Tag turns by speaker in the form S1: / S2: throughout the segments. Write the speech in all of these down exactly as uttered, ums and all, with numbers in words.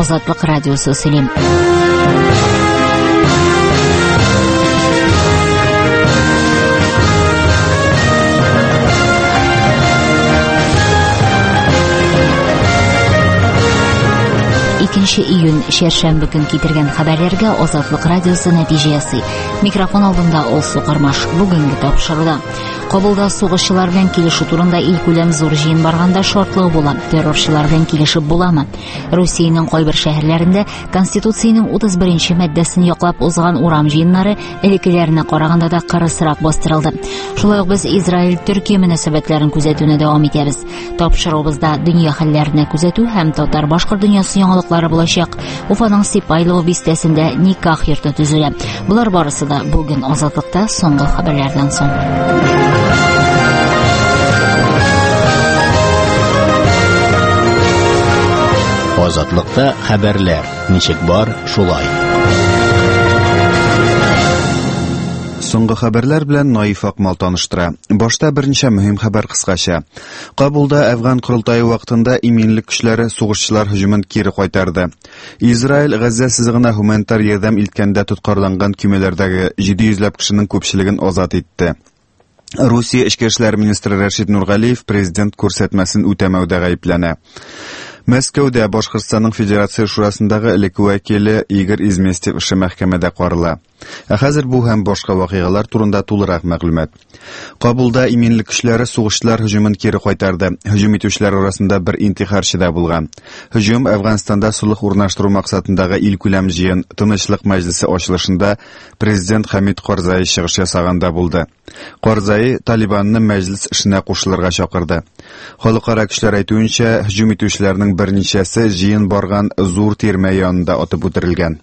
S1: Азатлык радиосы сөйлем. икенче июнь шәршәмбе көн китергән хәбәрләргә Азатлык радиосы нәтиҗә ясый. Микрофон алдында Олсу Кармаш. Бүгенге тапшыруда Кабулда сугышчылар белән килешү турында илкүләм зур җыен барганда шартлы була. Террорчылар белән килешеп буламы? Русиянең кайбер шәһәрләрендә Конституциянең утыз беренче маддәсен яклап узган урам җыеннары элеккеләренә караганда да кырысрак бастырылды. Шулай ук без Израиль-Төркия мөнәсәбәтләрен күзәтүне дәвам итәбез. Тапшыруыбызда дөнья хәлләренә күзәтү һәм татар-башкорт дөньясы яңалыклары булачак. Уфаның Сипайлово бистәсендә никах йорты төзелә. Булар барысы да бүген Азатлыкта соңгы хәбәрләрдән соң.
S2: Азатлыкта хәбәрләр. Ничек бар, шулай.
S3: Соңгы хәбәрләр белән Наиф Акмал таныштыра. Башта берничә мөһим хәбәр кыскача. Кабулда Әфган курултайы вакытында иминлек көчләре сугышчылар һөҗүмен кире кайтарды. Израиль Газа сызыгына гуманитар ярдәм илткәндә тоткарланган көймәләрдәге җиде йөзләп кешенең күпчелеген азат итте. Русия Эчке эшләр министры Рашид Нургалиев президент күрсәтмәсен үтәмәүдә гаепләнә. Мәскәүдә Башкортстанның Федерация шурасындагы элекке вәкиле Игорь Изместьев эше мәхкәмәдә карала. Ә хәзер бу һәм башка вакыйгалар турында тулырак мәгълүмат. Кабулда иминлек көчләре сугышчылар һөҗүмен кире кайтарды. Һөҗүм итүчеләр арасында бер интихарчы да булган. Һөҗүм Әфганстанда сулых урнаштыру максатындагы илкүләм җыен Тынычлык мәҗлесе ачылышында президент Хамид Карзай чыгыш ясаганда булды. Карзай Талибанны мәҗлес эшенә кушылырга чакырды. Халыкара көчләр әйтүенчә, һөҗүм итүчеләрнең берничәсе җыен барган зур тирмә янында атып үтерелгән.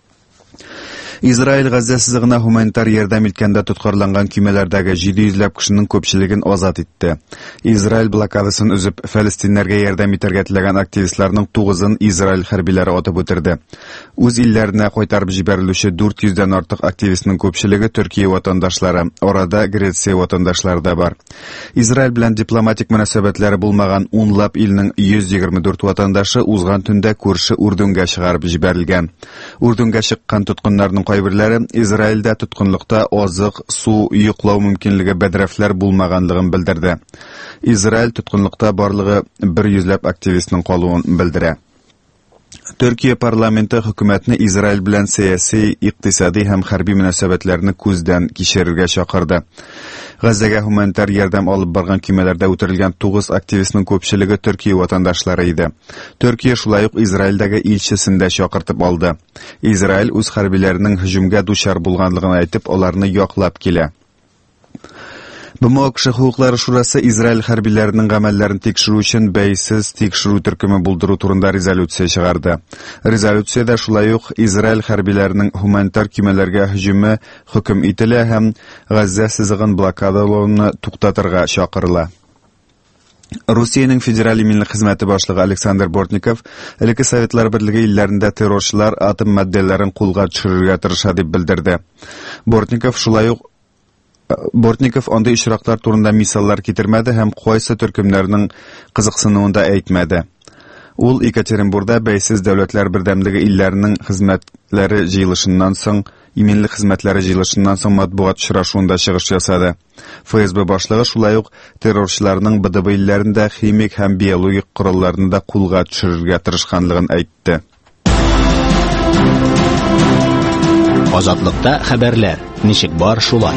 S3: Израиль Газа сызыгына гуманитар ярдәм иткәндә тоткарланган көймәләрдәге җиде йөзләп кешенең күпчелеген азат итте. Израиль блокадасын үзеп, фәлестиннәргә ярдәм итәргә теләгән активистларның тугызын Израиль хәрбиләре атып үтерде. Үз илләренә кайтарып җибәрелүче дүрт йөздән артык активистның күпчелеге Төркия ватандашлары, арада Греция ватандашлары да бар. Израиль белән дипломатик мөнәсәбәтләре булмаган унлап илнең йөз егерме дүрт ватандашы узган төндә күрше Үрдөнгә чыгарып җибәрелгән. Үрдөнгә чыккан тоткыннарның кайберләре Израильдә тоткынлыкта азык, су, йоклау мөмкинлеге бәдрәфләр булмаганлыгын белдерде. Израиль тоткынлыкта барлыгы бер йөзләп активистның калуын белдерә. Төркия парламенты хөкүмәтне Израиль белән сәяси, икътисади һәм хәрби мөнәсәбәтләрне күздән кичерергә чакырды. Газага гуманитар ярдәм алып барган көймәләрдә үтерелгән тугыз активистның күпчелеге Төркия ватандашлары иде. Төркия шулай ук Израильдәге илчесен дә чакыртып алды. Израиль үз хәрбиләренең һөҗүмгә дучар булганлыгын әйтеп, аларны яклап килә. БМО кеше хукуклары шурасы Израиль хәрбиләренең гамәлләрен тикшерү өчен бәйсез тикшерү төркеме булдыру турында резолюция чыгарды. Резолюциядә шулай ук Израиль хәрбиләренең гуманитар көймәләргә һөҗүме хөкем ителә һәм Газа сызыгын блокадалауны туктатырга чакырыла. Русиянең федераль иминлек хезмәте башлыгы Александр Бортников элекке Советлар Берлеге илләрендә террорчылар атом матдәләрен кулга төшерергә тырыша дип белдерде. Бортников шулай ук Бортников андый очраклар турында мисаллар китермәде һәм кайсы төркемнәрнең кызыксынуын да әйтмәде. Ул Екатеринбургда бәйсез дәүләтләр бердәмлеге илләренең хезмәтләре җыелышыннан соң, иминлек хезмәтләре җыелышыннан соң матбугат очрашуында чыгыш ясады. ФСБ башлыгы шулай ук террорчыларның БДБ илләрендә химик һәм биологик коралларны да кулга төшерергә тырышканлыгын әйтте.
S2: Азатлыкта хәбәрләр. Ничек бар, шулай.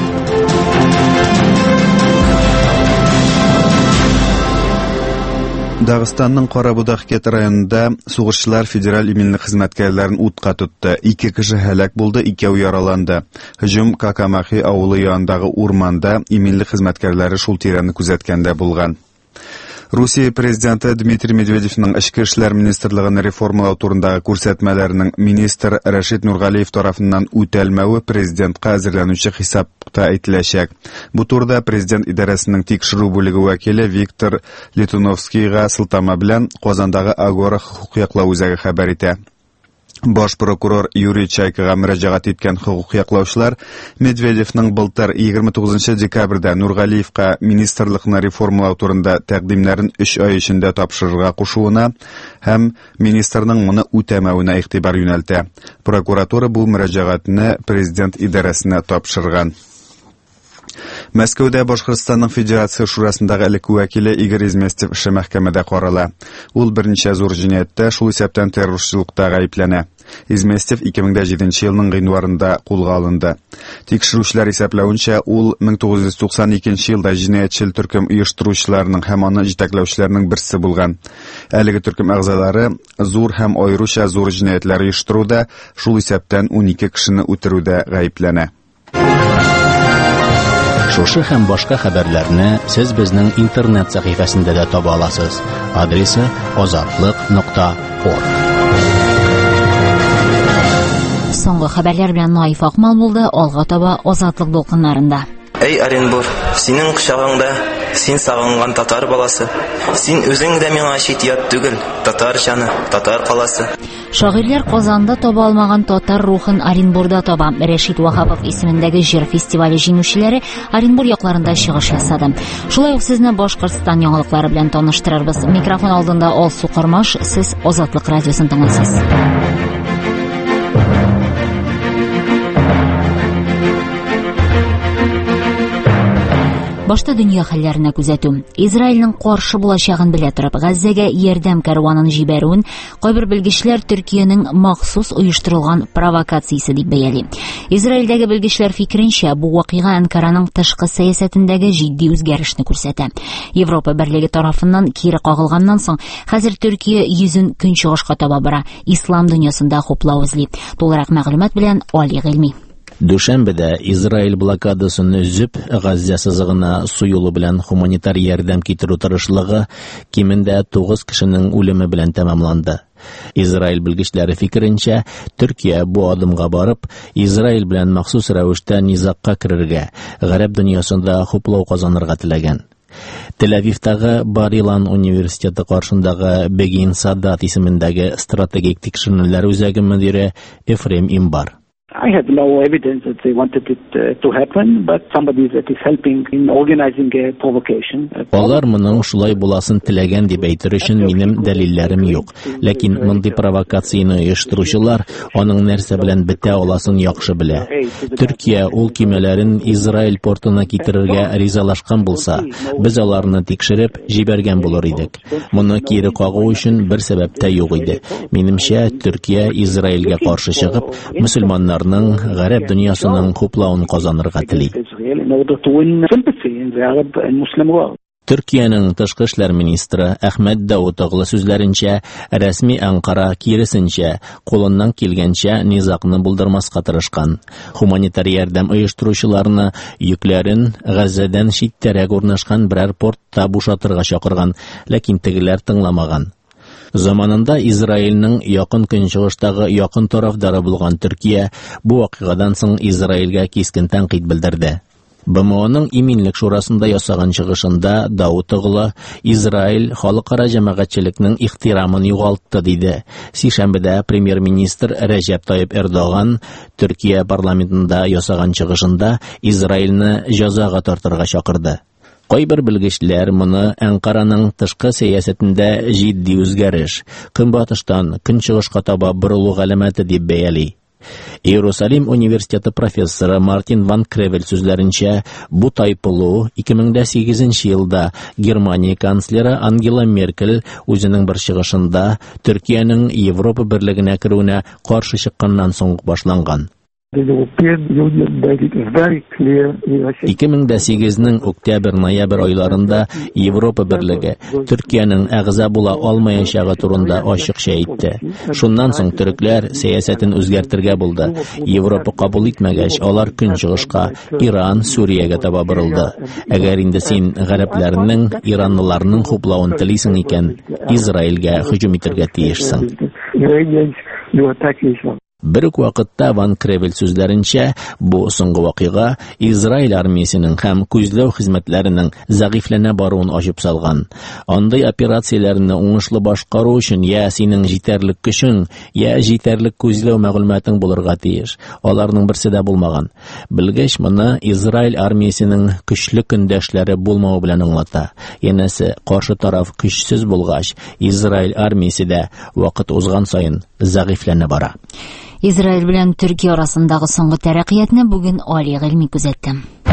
S3: Дагыстанның Карабудак-Кет районында сугышчылар федераль иминлек хезмәткәрләрен утка тотты. Ике кеше һәлак булды, икәү яраланды. Һөҗүм Какамахи авылы янындагы урманда иминлек хезмәткәрләре шул тирәне күзәткәндә булган. Русия президенты Дмитрий Медведевның Эчке эшләр министрлыгын реформалау турындагы күрсәтмәләренең министр Рашид Нургалиев тарафыннан үтәлмәве президентка әзерләнүче хисапта әйтеләчәк. Бу турыда президент идарәсенең тикшерү бүлеге вәкиле Виктор Литуновскийга сылтама белән Казандагы Агора хукук яклау үзәге хәбәр итә. Bosh prokuror Yuriy Chaykaga mürajaat etgan huquq яклаучылар Medvedevning былтыр yigirma to'qqizinchi dekabrda Nurg'aliyevga ministrlikni reformlау турында тәкъдимнәрен өч ай эчендә тапшырырга кушуына һәм министрның моны үтәмәвенә игътибар юнәлтә. Прокуратура бу мөрәҗәгатьне президент идарәсенә тапшырган. Мәскәүдә Башкортстанның Федерация шурасындагы элекке вәкиле Игорь Изместьев эше мәхкәмәдә карала. Ул берничә зур җинаятьтә, шул исәптән террорчылыкта гаепләнә. Изместьев ике мең җиденче елның гыйнварында кулга алынды. Тикшерүчеләр исәпләвенчә, ул мең тугыз йөз туксан икенче елда җинаятьчел төркем оештыручыларының һәм аны җитәкләүчеләрнең берсе булган. Әлеге төркем әгъзалары зур һәм аеруча зур җинаятьләр оештыруда, шул исәптән унике кешене үтерүдә гаепләнә.
S2: Шушы һәм башка хәбәрләрне сез безнең интернет сәхифәсендә дә таба аласыз. Адресы азатлык нокта орг.
S1: Соңгы хәбәрләр белән Наиф Акмал булды. Алга таба Азатлык дулкыннарында.
S4: Эй Оренбур, синең кочагыңда син сагынган татар баласы. Син үзең дә миңа чит-ят түгел, татар җаны, татар каласы.
S1: Шагыйрьләр Казанда таба алмаган татар рухын Оренбурда таба. Рәшит Вахапов исемендәге җир фестивале җиңүчеләре Оренбур якларында чыгыш ясады. Шулай ук сезне Башкортстан яңалыклары белән таныштырырбыз. Микрофон алдында Алсу Кармаш, сез Азатлык радиосын тыңлыйсыз. Башта дөнья хәлләренә күзәтү. Израильнең каршы булачагын белә торып, Газзага ярдәм кәрванын җибәрүен кайбер белгечләр Төркиянең махсус оештырылган провокациясе дип бәяли. Израильдәге белгечләр фикеренчә, бу вакыйга Анкараның тышкы сәясәтендәге җитди үзгәрешне күрсәтә. Европа берлеге тарафыннан кире кагылганнан соң, хәзер Төркия йөзен көнчыгышка таба бара. Ислам дөньясында хуплау эзли. Тулырак мәгълүмат белән Али Гыйльми.
S2: Дүшәмбедә Израиль блокадасын үзеп, Газза сызыгына су юлы белән гуманитар ярдәм китерү тырышлыгы кимендә тугыз кешенең үлеме белән тәмамланды. Израиль белгечләре фикеренчә, Төркия бу адымга барып, Израиль белән махсус рәвештә низакка керергә, гарәп дөньясында хуплау казанырга теләгән. Тель-Авивтагы Бар-Илан университеты каршындагы Бегин Садат исемендәге стратегик тикшеренүләр үзәге мөдире Ефрем Имбар.
S5: I had no evidence that they wanted it uh, to happen, but somebody that is helping in organizing a provocation.
S2: Алар моның шулай буласын теләгән дип әйтер өчен минем дәлилләрем юк. Ләкин мондый провокацияны оештыручылар аның нәрсә белән бетә аласын яхшы белә. Төркия ул кимәләрен Израиль портына китерергә ризалашкан булса, без аларны тикшереп җибәргән булыр идек. Моны кире кагу өчен бер сәбәп тә юк иде. Минемчә, Төркия Израильгә каршы чыгып, мөселманнар гарәп дөньясының хуплауын казанырга тели. Төркиянең тышкы эшләр министры Әхмәт Даутоглы сүзләренчә, рәсми Анкара киресенчә кулыннан килгәнчә низакны булдырмаска тырышкан. Гуманитар ярдәм оештыручыларны йөкләрен Газзадан читтәрәк урнашкан берәр портта бушатырга чакырган, ләкин тегеләр тыңламаган. Заманында Израильнең якын көнчыгыштагы якын тарафдары булган Төркия бу вакыйгадан соң Израильгә кискен тәнкыйть белдерде. БМОның иминлек шурасында ясаган чыгышында Даутоглы Израиль халыкара җәмәгатьчелекнең ихтирамын югалтты диде. Сишәмбедә премьер-министр Рәҗәп Тайып Эрдоган Төркия парламентында ясаган чыгышында Израильне җәзага тартырга чакырды. Кайбер белгечләр моны Анкараның тышкы сәясәтендә җитди үзгәреш, көнбатыштан көнчыгышка таба борылу галәмәте дип бәяли. Иерусалим университеты профессоры Мартин ван Кревель сүзләренчә, бу тайпылу ике мең сигезенче елда Германия канцлеры Ангела Меркель үзенең бер чыгышында Төркиянең Европа берлегенә керүенә каршы чыкканнан соң башланган. ике мең сигезнең октябрь-ноябрь айларында Европа берлеге Төркиянең әгъза була алмаячагы турында ачыкча әйтте. Шуннан соң төрекләр сәясәтен үзгәртергә булды. Европа кабул итмәгәч, алар көнчыгышка, Иран, Сүриягә таба борылды. Әгәр инде син гарәпләрнең, иранлыларның хуплавын телисең икән, Израильгә һөҗүм итәргә тиешсең. Bir үк вакытта Ван Кревел сүзләренчә, бу соңгы вакыйга Израиль армиясенең һәм күзләү хезмәтләренең зәгыйфләнә баруын ачып салган. Андый операцияләрне уңышлы башкару өчен я синең җитәрлек көчең, я җитәрлек күзләү мәгълүматың булырга тиеш. Аларның берсе дә булмаган. Белгәч, моны Израиль армиясенең көчле көндәшләре булмау белән аңлата. Янәсе, каршы тараф көчсез булгач, Израиль армиясе дә вакыт узган саен зәгыйфләнә бара.
S1: Израиль белән Төркия арасындагы соңгы тәрәккыятне бүген Али Гыйльми күзәтте.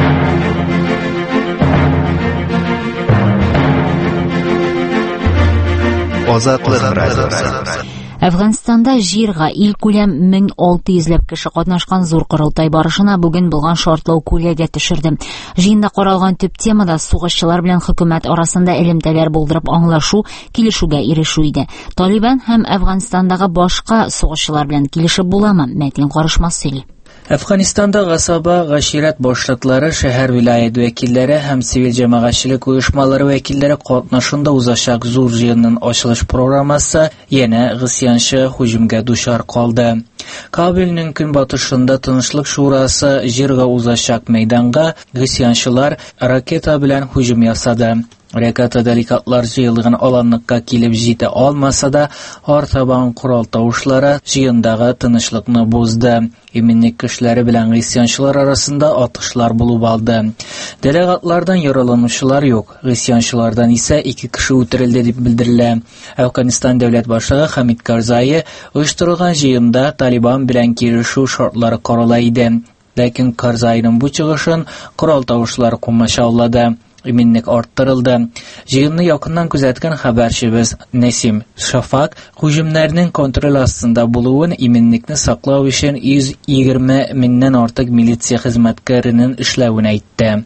S3: Азатлык радиосы.
S1: Әфганстанда җиргә ил күләм мең алты йөзләп кеше катнашкан зур корылтай барышына бүген булган шартлау күләгә төшерде. Җыенда каралган төп темада сугышчылар белән хөкүмәт арасында элемтәләр булдырып аңлашу, килешүгә ирешү иде. Талибан һәм Әфганстандагы башка сугышчылар белән килешеп буламы? Мәтин карышмас сөйли.
S6: Әфганстанда гасаба, гашират башлыклары, шәһәр вилаят вәкилләре һәм цивил җәмәгатьчелек оешмалары вәкилләре катнашында узачак зур җыенның ачылыш программасы янә гысьянчы һөҗүмгә дучар калды. Кабелнең көнбатышында Тынычлык шурасы җиргә узачак мәйданга гысьянчылар ракета белән һөҗүм ясады. Ракета деликатлар җыелган аланлыкка килеп җитә алмаса да, артабан корал тавышлары җыендагы тынычлыкны бозды. Иминник көчләре белән гысьянчылар арасында атышлар булып алды. Делегатлардан яраланучылар юк, гысьянчылардан исә ике кеше үтерелде дип белдерелә. Әфганстан дәүләт башлыгы Хамид Карзай оештырылган җыенда Талибан белән килешү шартлары карала иде. Ләкин Карзайның бу чыгышын корал тавышлары комачаулады. Иминник арттырылды. Җыенны якыннан күзәткән хәбәрчебез Нәсим Шафак һөҗүмнәрнең контроль астында булуын, иминникне саклау өчен йөз егерме меңнән артык милиция хезмәткәренең эшләвен әйтте.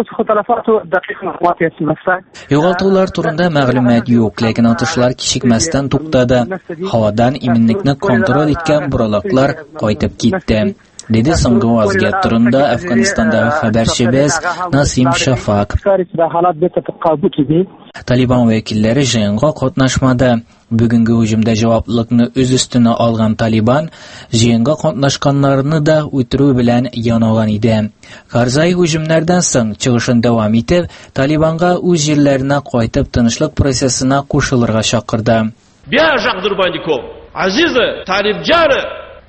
S6: Югалтулар турында мәгълүмат юк, ләкин атышлар кичекмәстән туктады. Һавадан иминникне контроль иткән буралыклар кайтып китте. Диде соңгы вазгыять турында Әфганстандагы хәбәрчебез Насим Шафак. Талибан вәкилләре җыенга катнашмады. Бүгенге һөҗүмдә җаваплылыкны үз өстенә алган Талибан җыенга катнашканнарны да үтерү белән янаган иде. Карзай һөҗүмнәрдән соң чыгышын дәвам итеп, Талибанга үз җирләренә кайтып тынычлык процессына кушылырга чакырды. Азизы талибҗары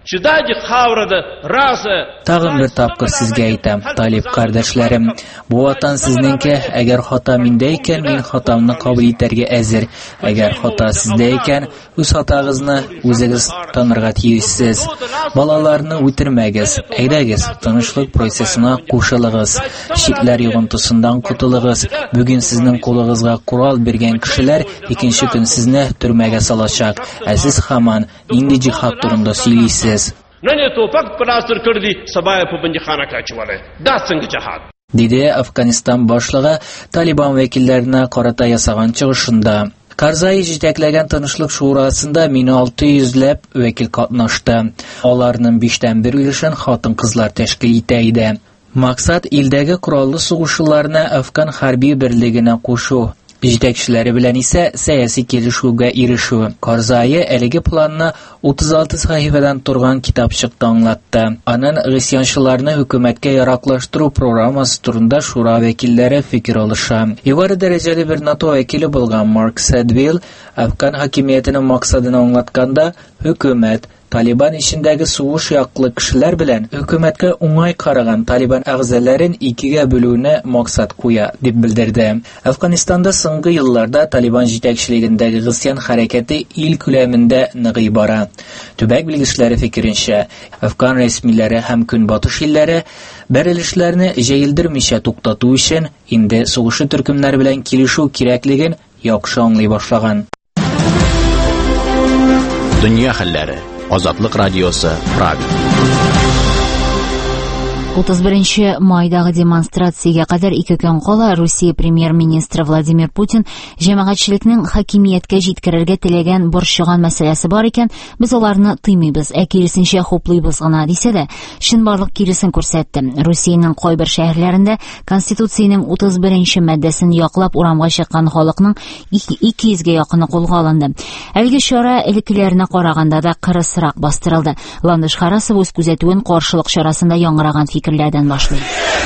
S6: Тагын бер тапкыр сезгә әйтәм, Талиб кардәшләрем, бу ватан сезнеңке, әгәр хата миндә икән, мин хатамны кабул итәргә әзер. Әгәр хата сездә икән, үз хатагызны үзегез танырга тиешсез. Балаларны үтермәгез, әйдәгез, тынычлык процессына кушылыгыз, шикләр йогынтысыннан кутылыгыз. Бүген сезнең кулыгызга курал биргән кешеләр икенче көн сезне төрмәгә салачак. Ә сез һаман нинди җихад турында сөйлисез? Диде Әфганстан башлыгы Талибан вәкилләренә карата ясаган чыгышында. Карзай җитәкләгән тынычлык шурасында мең алты йөзләп вәкил катнашты. Аларның биштән бер өлешен хатын-кызлар тәшкил итә иде. Максат илдәге кораллы сугышчыларны Әфган хәрби берлегенә кушу. Җитәкчеләре белән исә сәяси килешүгә ирешү. Карзай әлеге планны утыз алты сәхифәдән торган китапчыкта аңлатты. Аның гысьянчыларны хөкүмәткә яраклаштыру программасы турында шура вәкилләре фикер алыша. Югары дәрәҗәле бер НАТО вәкиле булган Марк Сэдвилл Әфган хакимиятенең максатын аңлатканда, хөкүмәт Талибан ичендәге сугыш яклы кешеләр белән хөкүмәткә уңай караган Талибан әгъзаларын икегә бүлүне максат куя дип белдерде. Әфганстанда соңгы елларда Талибан җитәкчелегендәге гысьян хәрәкәте ил күләмендә ныгый бара. Төбәк белгечләре фикеренчә, Әфган рәсмиләре һәм көнбатыш илләре бәрелешләрне җәелдермичә туктату өчен инде сугышы төркемнәре белән килешү кирәклеген яхшы аңлый башлаган.
S2: Дөнья хәлләре. Азатлык радиосы Прага.
S1: утыз беренче майдагы демонстрациягә кадәр ике көн кала Русия премьер-министры Владимир Путин җәмәгатьчелекнең хакимияткә җиткерергә теләгән борчыган мәсьәләсе бар икән, без аларны тыймыйбыз, ә киресенчә хуплыйбыз гына дисә дә, чынбарлык киресен күрсәтте. Русиянең кайбер шәһәрләрендә Конституциянең утыз беренче маддәсен яклап урамга чыккан халыкның ике йөзгә якыны кулга алынды. Әлеге чара элеккеләренә караганда да кырысрак бастырылды. Ландыш Харасов үз күзәтүен каршылык чарасында яңгыраган фикерләрдән башлый.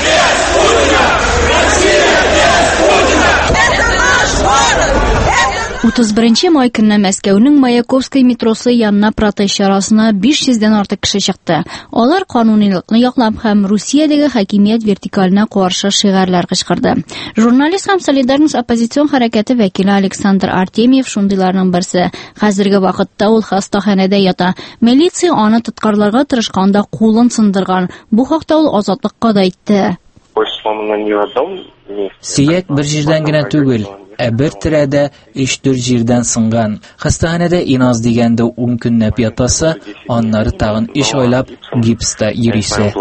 S1: утыз беренче май көнне Мәскәүнең Маяковский метросы янына протест чарасына биш йөздән артык кеше чыкты. Алар канунилыкны яклап һәм Русиядәге хакимият вертикаленә каршы шигарлар кычкырды. Журналист һәм Солидарность оппозицион хәрәкәте вәкиле Александр Артемьев шундыйларның берсе. Хәзерге вакытта ул хастаханәдә ята. Милиция аны тоткарларга тырышканда кулын сындырган. Бу хакта ул Азатлыкка да әйтте.
S6: Сөяк бер җирдән генә түгел, ә бер тирәдә өч-дүрт җирдән сынган. Хастаханәдә иназ дигәндә ун көнләп ятасы, аннары тагын эш айлап гипста йөрисе.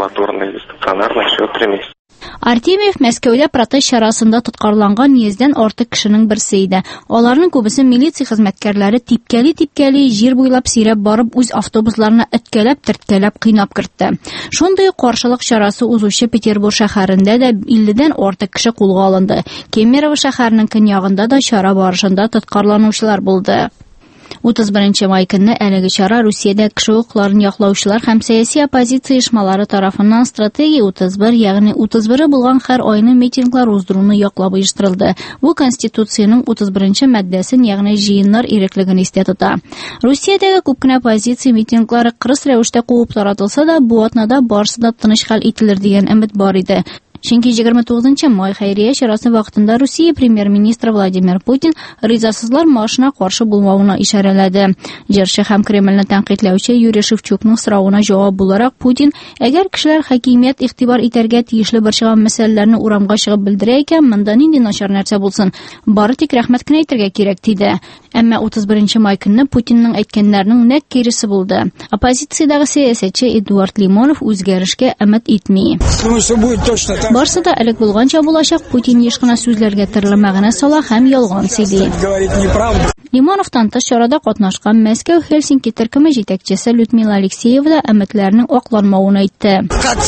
S7: Артемьев Мәскәүдә протест чарасында тоткарланган йөздән артык кешенең берсе иде. Аларның күбесе милиция хезмәткәрләре типкәли-типкәли җир буйлап сирәп барып үз автобусларына эткәләп-төрткәләп кыйнап кертте. Шундый каршылык чарасы узучы Петербург шәһәрендә дә илледән артык кеше кулга алынды. Кемерово шәһәренең көньягында да чара барышында тоткарланучылар булды. утыз беренче май көнне әлеге чара Русиядә кеше хукукларын яклаучылар һәм сәяси оппозиция оешмалары тарафыннан стратегия утыз бер, ягъни утыз бер булган һәр айны митинглар уздыруны яклап оештырылды. Бу Конституциянең утыз беренче маддәсен, ягъни җыеннар иреклеген истә тота. Русиядәге күп кенә оппозиция митинглары кырыс рәвештә куып таратылса да, бу атнада барысы да тыныч хәл ителер дигән өмет бар иде. Чөнки егерме тугызынчы май хәйрия чарасы вакытында Русия премьер-министры Владимир Путин ризасызлар маршына каршы булмавына ишарәләде. Җырчы һәм Кремльне тәнкыйтьләүче Юрий Шевчукның соравына җавап буларак Путин, әгәр кешеләр хакимият игътибар итәргә тиешле борчыган мәсьәләләрне урамга чыгып белдерә икән, монда нинди начар нәрсә булсын, бары тик рәхмәт кенә әйтергә кирәк диде. Әмма утыз беренче май көнне Путинның әйткәннәренең нәкъ киресе булды. Оппозициядәге сәясәтче Эдуард Лимонов үзгәрешкә өмет итми. Барсы да элек булганча булачак, Путин еш кына сүзләргә төрле мәгънә сала һәм ялган сөйли. Лимоновтан тыш чарада катнашкан Мәскәү Хельсинки төркеме җитәкчесе Людмила Алексеева да өметләрнең акланмавын әйтте.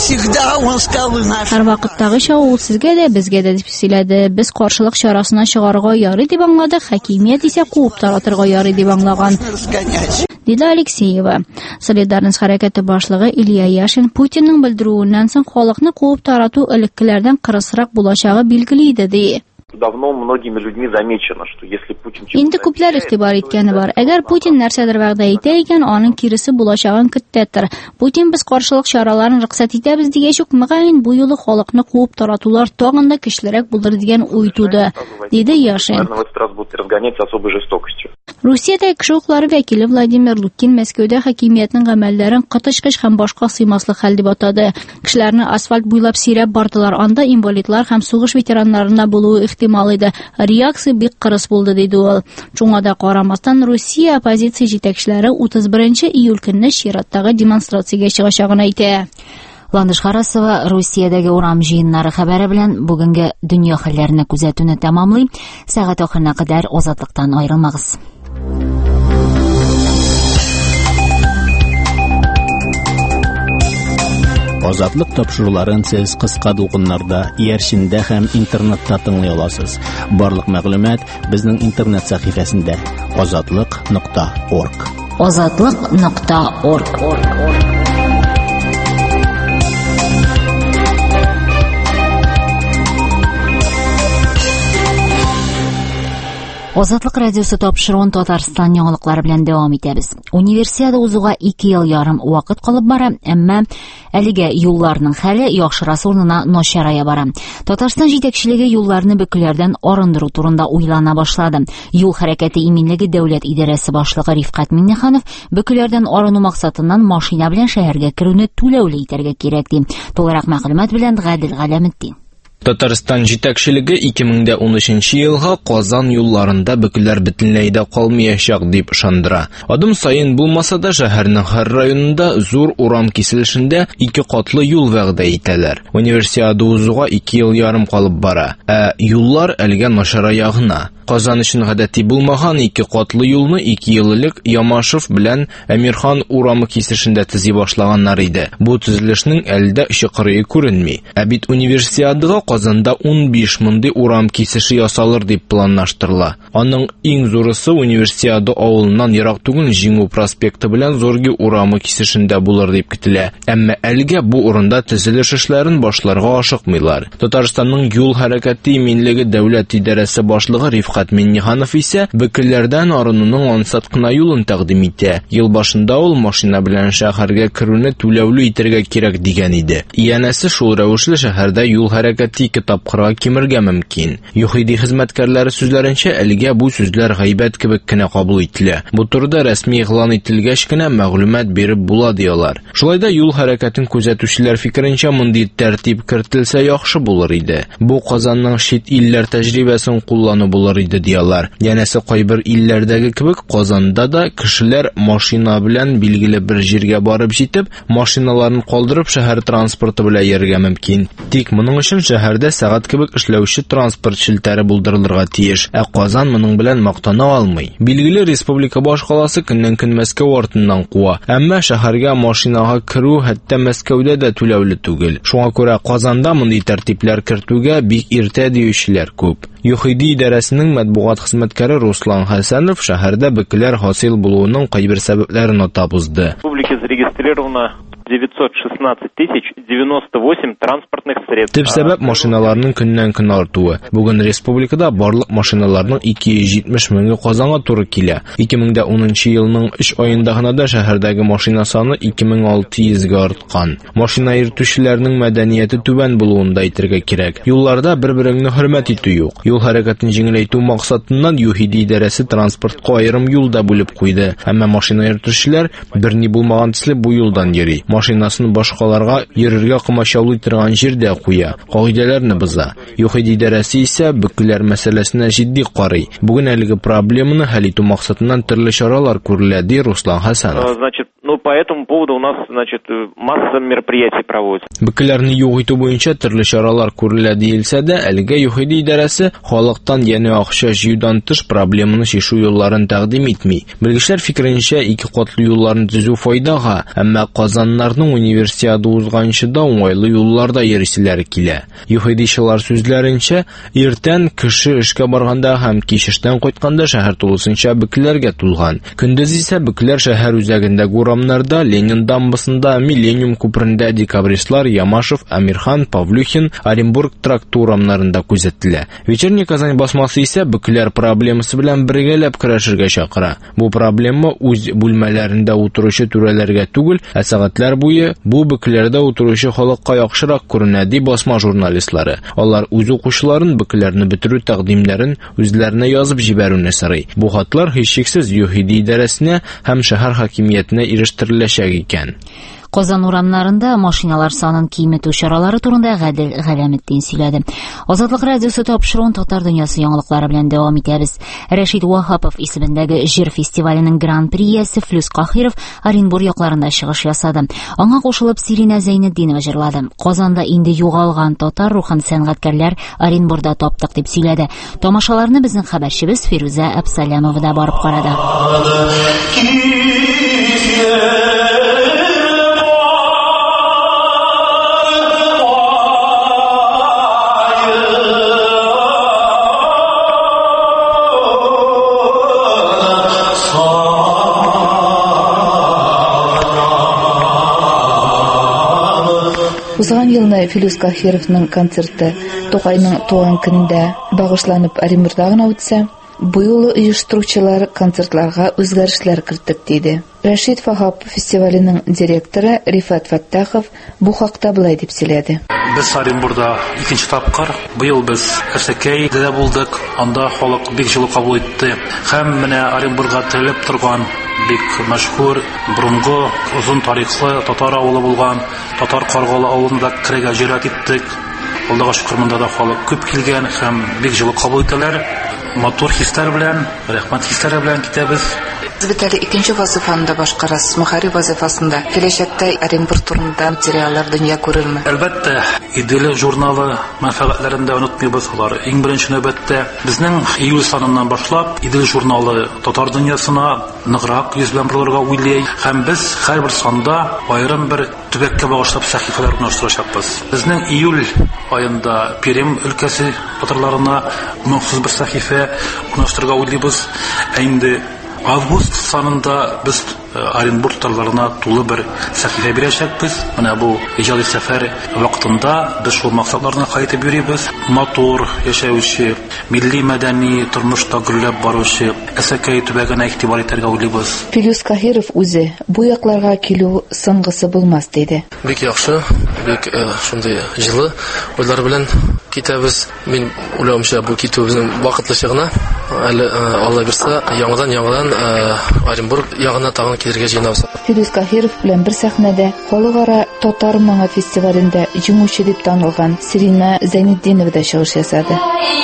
S7: Һәр вакыттагыча ул сезгә дә, безгә дә дип сөйләде. Без каршылык чарасына чыгарга ярый дип аңладык, хакимият исә куып таратырга ярый дип аңлаган. Диде Алексеева. Солидарность хәрәкәте башлыгы Илья Яшин Путинның белдерүеннән соң халыкны куып тарату элеккеләрдән кырысрак булачагы билгеле иде ди.
S8: Давно многими людьми замечено, что если Путин...
S7: Инде күпләр игътибар иткәне бар. Әгәр Путин нәрсәдер вәгъдә итә икән, аның киресе булачагын көттәтер. Путин без каршылык чараларын рөхсәт итәбез дигәч үк, мөгаен бу юлы халыкны куып таратулар тагын да көчлерәк булдыр дигән уй туды, диде Яшин. Русиядә кеше хукуклары вәкиле Владимир Лукин Мәскәүдә хакимиятның гамәлләрен кытышкыч һәм башка сыймаслык хәл дип атады. Кешеләрне асфальт буйлап сирәп бардылар, анда инвалидлар һәм сугыш ветераннарында булуы ихтимал иде. Реакция бик кырыс булды диде ул. Шуңа да карамастан Русия оппозиция җитәкчеләре утыз беренче июль көнне чираттагы демонстрациягә чыгачагын әйтә.
S1: Ландыш Харасова Русиядәге урам җыеннары хәбәре белән бүгенге дөнья хәлләренә күзәтүне тәмамлый. Сәгать ахырына кадәр азатлыктан аерылмагыз.
S2: Азатлык тапшыруларын сез кыска дулкыннарда, иярчендә һәм интернетта тыңлый аласыз. Барлык мәгълүмат безнең интернет сәхифәсендә азатлык нокта орг.
S1: азатлык нокта орг. Азатлык радиосы тапшыруын Татарстан яңалыклары белән дәвам итәбез. Универсиада узуга ике ел ярым вакыт калып бара, әмма әлегә юлларның хәле яхшырасы урынына начарая бара. Татарстан җитәкчелеге юлларны бөкеләрдән арындыру турында уйлана башлады. Юл хәрәкәте иминлеге дәүләт идарәсе башлыгы Рифкат Миннеханов бөкеләрдән арыну максатыннан машина белән шәһәргә керүне түләүле итәргә кирәк ди. Толырак мәгълүмат белән Гадел Галәметдин.
S9: Татарстан җитәкчелеге ике мең ун өченче елга Казан юлларында бөкеләр бөтенләй дә калмаячак дип ышандыра. Адым сайын булмаса да шәһәрнең һәр районында зур урам киселешендә ике катлы юл вәгъдә итәләр. Универсиада узуга ике ел ярым калып бара. Ә юллар әлегә начараягына. Казан өчен гадәти булмаган ике катлы юлны ике ел элек Ямашев белән Әмирхан урамы кисешендә төзи башлаганнар иде. Бу төзелешнең әлдә чыкырые күренми. Ә бит универсиадага Казанда ун биш мондый урам кисеше ясалыр дип планлаштырыла. Аның иң зурысы универсиада авылыннан ерак түгел Җиңү проспекты белән Зорги урамы кисешендә булыр дип көтелә. Әмма әлегә бу урында төзелеш эшләрен башларга ашыкмыйлар. Татарстанның юл хәрәкәте иминлеге дәүләт идарәсе башлыгы Рифкат Минниханов исә бөкелләрдән арынуның ансат кына юлын тәкъдим итә. Ел башында ул машина белән шәһәргә керүне түләүле итәргә кирәк дигән иде. Янәсе шул рәвешле шәһәрдә юл хәрәкәте ике тапкырга кимергә мөмкин. ЮХИДИ хезмәткәрләре сүзләренчә, әлегә бу сүзләр гайбәт кебек кенә кабул ителә. Бу турыда рәсми игълан ителгәч кенә мәгълүмат биреп була диялар. Шулай да юл хәрәкәтен күзәтүчеләр фикеренчә мондый тәртип кертелсә яхшы булыр иде. Бу Казанның чит илләр тәҗрибәсен куллану булыр иде диялар. Янәсе кайбер илләрдәге кебек Казанда да кешеләр машина белән билгеле бер җиргә барып җитеп, машиналарын калдырып шәһәр транспорты белән йөрергә мөмкин. Тик моның өчен шәһәрдә сәгать кебек эшләүче транспорт шелтәре булдырылырга тиеш. Ә Казан моның белән мактана алмый. Билгеле республика башкаласы көннән-көн Мәскәү артыннан куа. Әмма шәһәргә машинага керү хәтта Мәскәүдә дә түләүле түгел. Шуңа күрә Казанда мондый тәртипләр кертүгә бик иртә диючеләр күп. ЮХИДИ идарәсенең матбугат хезмәткәре Руслан Хәсәнов шәһәрдә бөкеләр хасил булуының кайбер сәбәпләрен атап узды.
S8: В республике зарегистрировано девятьсот шестнадцать тысяч девяносто восемь транспортных средств.
S9: Төп сәбәп машиналарның көннән-көн артуы. Бүген республикада барлык машиналарның ике йөз җитмеш меңе Казанга туры килә. ике мең унынчы елның өч аенда гына да шәһәрдәге машина саны ике мең алты йөзгә арткан. Машина йөртүчеләрнең мәдәнияте түбән булуын да әйтергә кирәк. Юлларда бер-береңне хөрмәт итү юк. Юл хәрәкәтен җиңеләйтү максатыннан ЮХИДИ идарәсе транспортка аерым юл да бүлеп куйды. Әмма машина йөртүчеләр берни булмаган төсле бу юлдан йөри. Машинасын башкаларга йөрергә комачаулый торган җирдә куя. Кагыйдәләрне боза. ЮХИДИ идарәсе исә бөкеләр мәсьәләсенә җитди карый. Бүген әлеге проблеманы хәл итү максатыннан төрле чаралар күрелә, ди Руслан Хәсәнов.
S8: Значит, ну по этому поводу у нас, значит, масса мероприятий проводится.
S9: Бөкеләрне юк итү буенча төрле чаралар күрелә диелсә дә, әлегә ЮХИДИ идарәсе халыктан яңа акча җыюдан тыш проблеманы чишү юлларын тәкъдим итми. Белгечләр фикеренчә, ике катлы юлларны төзү файдага, әмма Казаннарның универсиада узганчы да уңайлы юлларда йөриселәр килә. ЮХИДИчылар сүзләренчә, иртән кеше эшкә барганда һәм кич эштән кайтканда шәһәр тулысынча бөкеләргә тулган. Көндез исә бөкеләр шәһәр үзәгендәге урамнарда, Ленин дамбасында, Миллениум күперендә декабристлар Ямашев, Әмирхан, Павлюхин, Оренбург тракты урамнарында күзәтелә. Вечерний Казань басмасы исә бөкеләр проблемасы белән бергәләп көрәшергә чакыра. Бу проблема үз бүлмәләрендә утыручы түрәләргә түгел, ә сәгатьләр буе бу бөкеләрдә утыручы халыкка яхшырак күренә, ди басма журналистлары. Алар үз укучыларын бөкеләрне бетерү тәкъдимнәрен үзләренә язып җибәрүне сорый. Бу хатлар һичшиксез ЮХИДИ идарәсенә һәм шәһәр хакимиятенә ирештереләчәк икән.
S1: Казан урамнарында машиналар санын киметү чаралары турында Гадел Галәметдин сөйләде. Азатлык радиосы тапшыруын Татар дөньясы яңалыклары белән дәвам итәбез. Рәшид Вахапов исемендәге җир фестиваленең гран-приясе Флюс Кахиров Оренбург якларында чыгыш ясады. Аңа кушылып Сирина Зәйнетдинова җырлады. Казанда инде югалган татар рухын сәнгатькәрләр Оренбургда таптык дип сөйләде. Тамашаларны безнең хәбәрчебез Фируза Абсалямова да барып карады.
S10: Узган елны Филус Кахировның концерты Тукайның туган көндә багышланып Оренбургда гына үтсә, бу юлы оештыручылар концертларга үзгәрешләр кертеп диде. Рәшид Вахапов фестиваленең директоры Рифат Фаттахов бу хакта булай дип сөйләде.
S11: Без Оренбургда икенче тапкыр, быел без Әсәкәйдә булдык, анда халык бик җылы кабул итте. Һәм менә Оренбургга телеп торган бик мәшһүр, бурынгы, узын тарихлы татар авылы булган Татар Каргалы авылына керергә җөрьәт иттек. Аллага шөкер, монда да халык күп килгән һәм бик җылы кабул итәләр. Мотор хисләр белән, рәхмәт хисләре белән китәбез.
S10: Сез бит әле икенче вазифаны да башкарасыз, мөхәррир вазифасында. Киләчәктә Оренбург турында материаллар дөнья күрерме?
S11: Әлбәттә, Идел журналы мәнфәгатьләрен дә онытмыйбыз. Алар иң беренче нәүбәттә безнең июль саныннан башлап Идел журналы татар дөньясына ныграк йөз белән булырга уйлый һәм без һәрбер санда аерым бер төбәккә багышлап сәхифәләр урнаштырачакбыз. Безнең июль аенда Перем өлкәсе татарларына махсус бер сәхифә урнаштырырга уйлыйбыз. Ә инде август санында без Оренбург татарларына тулы бер сәхифә бирәчәкбез. Менә бу иҗади сәфәр вакытында без шул максатларны кайтып йөрибез. Мотор яшәүче, милли мәдәни тормышта гөрләп баручы Әсәкәй төбәгенә игътибар итәргә уйлыйбыз.
S10: Филус Каһиров үзе бу якларга килү соңгысы булмас диде.
S12: Бик яхшы, бик шундый җылы уйлар белән китәбез. Мин уйлавымча, бу китү безнең вакытлыча гына. Әле Алла бирсә, яңадан-яңадан Оренбург ягына тагын килергә җыенабыз.
S10: Филус Каһиров белән бер сәхнәдә халыкара татар моңы фестивалендә җиңүче дип танылган Сирина Зәйнетдинова да чыгыш ясады.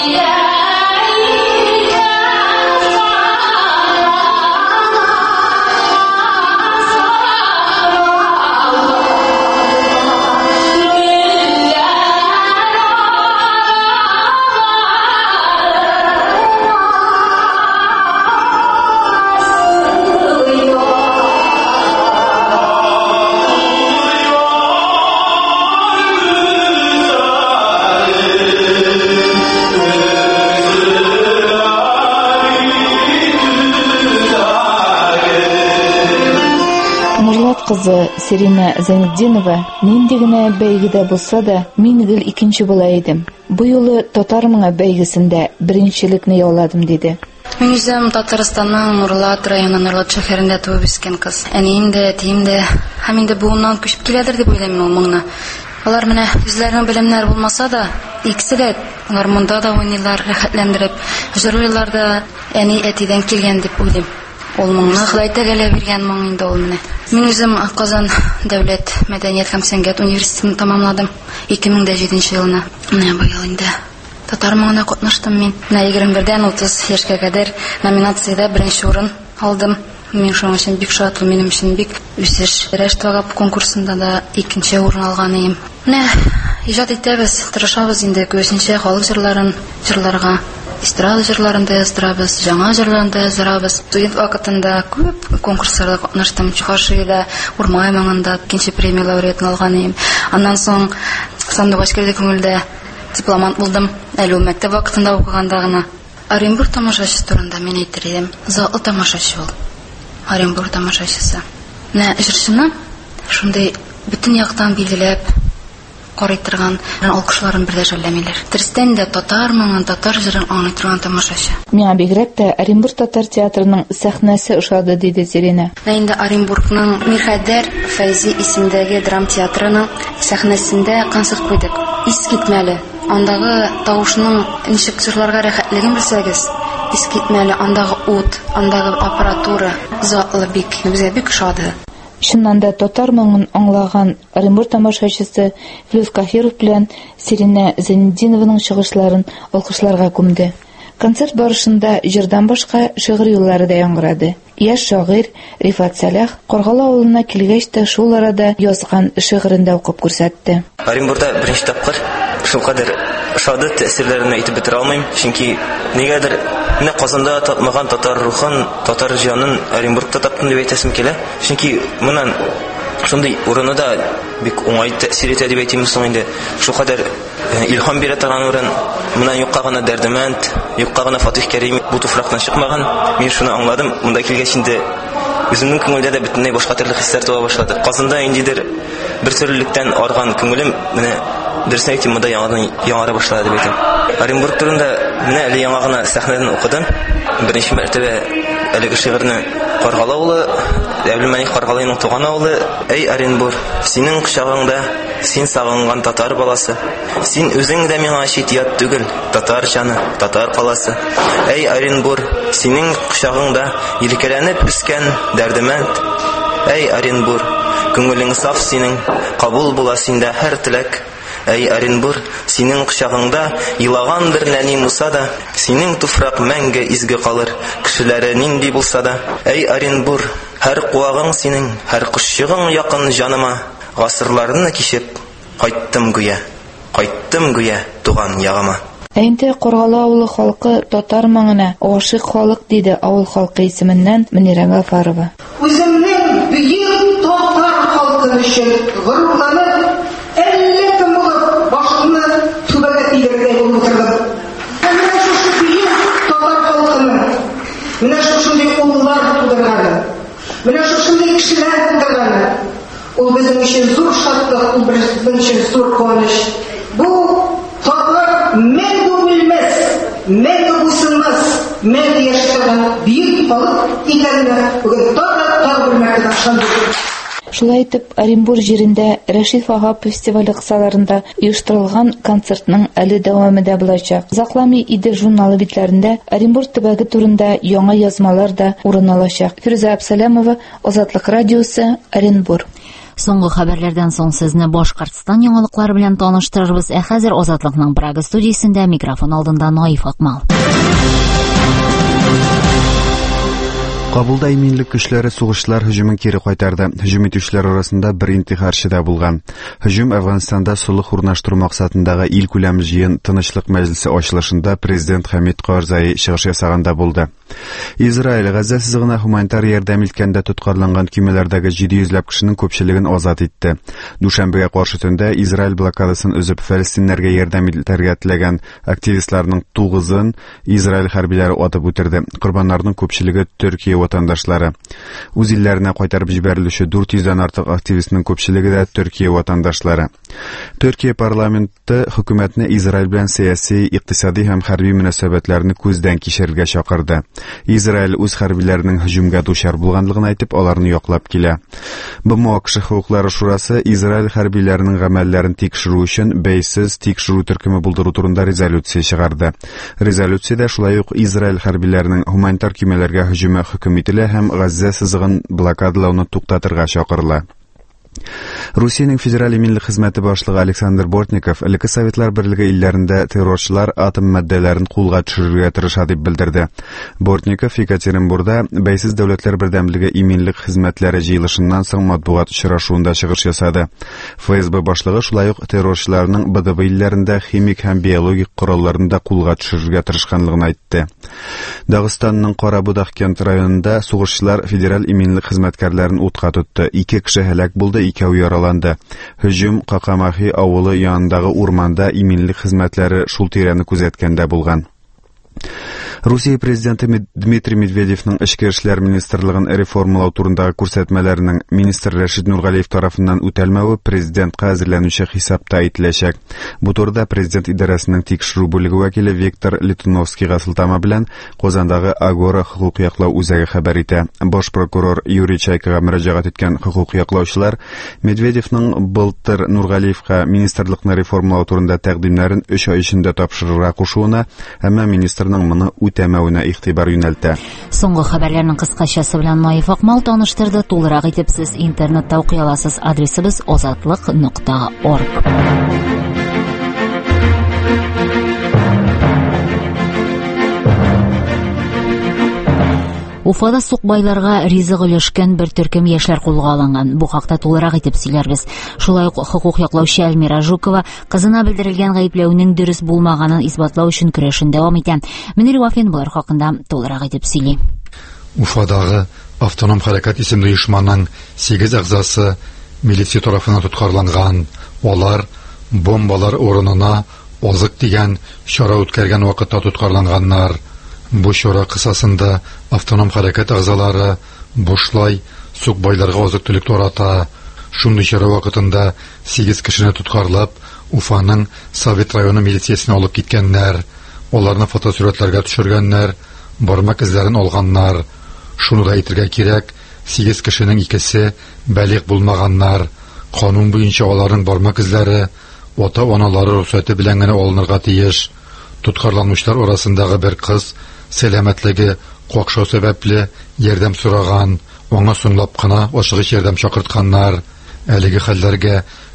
S10: Кызы Сирина Зәйнетдинова нинди генә бәйгедә булса да, мин гел икенче була идем. Бу юлы татар моңы бәйгесендә беренчелекне яуладым диде.
S13: Мин үзем Татарстанның Нурлат районының Нурлат шәһәрендә туып үскән кыз. Әнием дә, әтием дә һәм инде буыннан күчеп киләдер дип уйлыйм ул моңны. Алар менә үзләренең белемнәре булмаса да, икесе дә алар монда да уйныйлар, рәхәтләндереп, җырлыйлар да, әни әтидән килгән дип уйлыйм. Ул моңны Ходай тәгалә биргән моң инде ул менә. Мин үзем Казан дәүләт мәдәният һәм сәнгать университетын тәмамладым ике мең җиденче елны. Менә бу ел инде татар моңына катнаштым мин. Менә егерме бердән утыз яшькә кадәр номинациядә беренче урын алдым. Мин шуның өчен бик шатлы, минем өчен бик үсеш. Рештага конкурсында да икенче урын алган идем. Менә иҗат итәбез, тырышабыз инде күбесенчә халык җырларын җырларга. Эстрада җырларында яздырабыз, жаңа җырларында яздырабыз. Студент вакытында күп конкурсларда катнаштым. Чувашиядә, Урмай моңында икенче премия лауреатын алган идем. Аннан соң Сандугач керде күңелдә дипломант булдым. Әле ул мәктәп вакытында укыганда гына. Оренбург тамашачысы турында мин әйтер идем. Затлы тамашачы ул. Оренбург тамашачысы. Менә җырчыны шундый бөтен яктан билгеләп карый торган алкышларын бер дә жәлләмиләр. Дөрестән дә татар моңын, татар җырын аңлый торган тамашачы.
S10: Миңа бигрәк тә Оренбург татар театрының сәхнәсе ошады диде Сирина.
S13: Инде Оренбургның Мирхәйдәр Фәйзи исемендәге драм театрының сәхнәсендә концерт куйдык. Искитмәле. Андагы тавышның ничек җырларга рәхәтлеген белсәгез, искитмәле, андагы ут, андагы аппаратура затлы бик, безгә бик ошады.
S10: Шуннан да татар моңын аңлаган Оренбург тамашачысы Филус Каһиров белән Сирина Зәйнетдинованың чыгышларын алкышларга күмде. Концерт барышында җырдан башка шигырь юллары да яңгырады. Яшь шагыйрь Рифат Салах Каргалы авылына килгәч тә шул арада язган шигырен дә укып күрсәтте.
S4: Оренбургда беренче тапкыр шул кадәр шады тәэсирләрен әйтеп бетерә алмыйм, чөнки нигәдер менә Казанда тапмаган татар рухын, татар җанын Оренбургта таптым дип әйтәсем килә. Чөнки моннан шундый урыны да бик уңай тәэсир итә дип әйтим соң инде. Шул кадәр илһам бирә торган урын, моннан юкка гына Дәрдемәнд, юкка гына Фатих Кәрим бу туфрактан чыкмаган. Мин шуны аңладым. Монда килгәч инде үземнең күңелдә дә бөтенләй башка төрле хисләр туа башлады. Казанда индидер бер төрлелектән арган күңелем менә дөресен әйтим, монда яңадан яңара башлады дип әйтим. Оренбург турында менә әле яңа гына сәхнәдән укыдым. Беренче мәртәбә әлеге шигырьне Каргалы авылы, Әбелмәник Каргалыйның туган авылы. Эй Оренбург, синең кочагыңда син сагынган татар баласы. Син үзең дә миңа чит ят түгел, татар җаны, татар каласы. Эй Оренбург, синең кочагыңда илкәләнеп үскән Дәрдемәнд. Эй Оренбург, күңелең саф синең, кабул була синдә һәр теләк. Әй Оренбур, синең кочагыңда илаган бер нәни Муса да, синең туфрак мәңге изге калыр, кешеләре нинди булса да. Әй Оренбур, һәр куагың синең, һәр кошчыгың якын җаныма, гасырларны кичеп кайттым гүя, кайттым гүя туган ягыма.
S10: Әймтә Коргалы авылы халкы татар маңына ашык халык диде авыл халкы исеменнән Мөнирә Гафарова.
S14: Үземнең бөек татар халкы өчен горурланып, әллә кем булып башымны түбәгә тигергә булып утырдым. Менә шушы бөек татар халкының, менә шушындый уллар тудырганы, менә шушындый кешеләр тудырганы, ул безнең өчен зур шатлык, ул безнең өчен зур куаныч. Бу татар мәңге үлмәс, мәңге буйсынмас, мәңге яшәгән бөек халык икәнен бүген тагы бер мәртәбә ышандырдым.
S10: Шулай итеп, Оренбур җирендә Рәшит Вахап фестивале кысаларында оештырылган концертның әле дәвамы да булачак. Закламый Идел журналы битләрендә Оренбур төбәге турында яңа язмалар да урын алачак. Фируза Абсалямова, Азатлык радиосы, Оренбур.
S1: Соңгы хәбәрләрдән соң сезне Башкортстан яңалыклары белән таныштырырбыз. Ә хәзер Азатлыкның Прага студиясендә микрофон алдында Наиф Акмал.
S3: Кабулда иминлек көчләре сугышлар һөҗүмен кире кайтарды. Һөҗүм итүчеләр арасында бер интихарчы да булган. Һөҗүм Әфганстанда сулых урнаштыру максатындагы ил күләм җыен тынычлык мәҗлесе ачылышында президент Хамид Карзай чыгыш ясаганда булды. Израиль Газа сызыгына гуманитар ярдәм иткәндә тоткарланган көймәләрдәге җиде йөзләп кешенең күпчелеген азат итте. Душанбегә каршы төндә Израиль блокадасын өзеп фәлестиннәргә ярдәм итәргә теләгән активистларның тугызын Израиль хәрбиләре атып үтерде. Корбаннарның күпчелеге Төркия ватандашлары. Үз илләренә кайтарып җибәрелүче дүрт йөздән артык активистның күпчелеге дә Төркия ватандашлары. Төркия парламенты хөкүмәтне Израиль белән сәяси, икътисади һәм хәрби мөнәсәбәтләрне күздән кичерергә чакырды. Израиль үз хәрбиләренең һөҗүмгә дучар булганлыгын әйтеп, аларны яклап килә. БМО кеше хукуклары шурасы Израиль хәрбиләренең гамәлләрен тикшерү өчен бәйсез тикшерү төркеме булдыру турында резолюция чыгарды. Резолюциядә шулай ук Израиль хәрбиләренең гуманитар көймәләргә һөҗүме хөкем ителә һәм Газа сызыгын блокадалауны туктатырга чакырыла. Русиянең федераль иминлек хезмәте башлыгы Александр Бортников элекке Советлар Берлеге илләрендә террорчылар атом матдәләрен кулга төшерергә тырыша дип белдерде. Бортников Екатеринбурда бәйсез дәүләтләр бердәмлеге иминлек хезмәтләре җыелышыннан соң матбугат очрашуында чыгыш ясады. ФСБ башлыгы шулай ук террорчыларның БДБ илләрендә химик һәм биологик коралларын да кулга төшерергә тырышканлыгын әйтте. Дагыстанның Карабудак кент районында сугышчылар федераль иминлек хезмәткәрләрен утка тотты. Ике кеше һәлак булды, икәү яраланды. Һөҗүм Какамахи авылы янындагы урманда иминлек хезмәтләре шул тирәне күзәткәндә булган. Русия президенты Дмитрий Медведевның Эчке эшләр министрлыгын реформалау турындагы күрсәтмәләренең министр Рәшит Нургалиев тарафыннан үтәлмәве президентка әзерләнүче хисапта әйтеләчәк. Бу турыда президент идарәсенең тикшерү бүлеге вәкиле Виктор Литуновскийга сылтама белән Казандагы Агора хокук яклау үзәге хәбәр итә. Баш прокурор Юрий Чайкага мөрәҗәгать иткән хокук яклаучылар Медведевның былтыр Нургалиевка министрлыкны реформалау турында тәкъдимнәрен өч ай эчендә тапшырырга кушуына, әмма министрның моны үтәмәвенә игътибар юнәлтә.
S1: Соңгы хәбәрләрнең кыскачасы белән Наиф Акмал таныштырды. Тулырак итеп сез интернетта укый аласыз. Адресыбыз азатлык нокта орг. Уфада сукбайларга ризык өлешкән бер төркем яшьләр кулга алынган. Бу хакта тулырак итеп сөйләрбез. Шулай ук хокук яклаучы Әлмира Жукова кызына белдерелгән гаепләүнең дөрес булмаганын исбатлау өчен көрәшен дәвам итә. Мөнир Вафин булар хакында тулырак итеп сөйли.
S15: Уфадагы автоном хәрәкәт исемле оешманың сигез әгъзасы милиция тарафыннан тоткарланган. Алар бомбалар урынына озык дигән чара үткәргән вакытта тоткарланганнар. Бу чара кысасында автоном хәрәкәт әгъзалары бушлай сукбайларга азык-төлек тарата. Шундый чара вакытында сигез кешене тоткарлап, Уфаның Совет районы милициясенә алып киткәннәр. Аларны фотосурәтләргә төшергәннәр, бармак эзләрен алганнар. Шуны да әйтергә кирәк, сигез кешенең икесе бәлиг булмаганнар. Канун буенча аларның бармак эзләре ата-аналары рөхсәте белән генә алынырга тиеш. Тоткарланучылар арасындагы бер кыз сәламәтлеге куакшау сәбәпле ярдәм сораган, аңа соңлап кына ашыгыч ярдәм чакыртканнар. Әлеге хәлләргә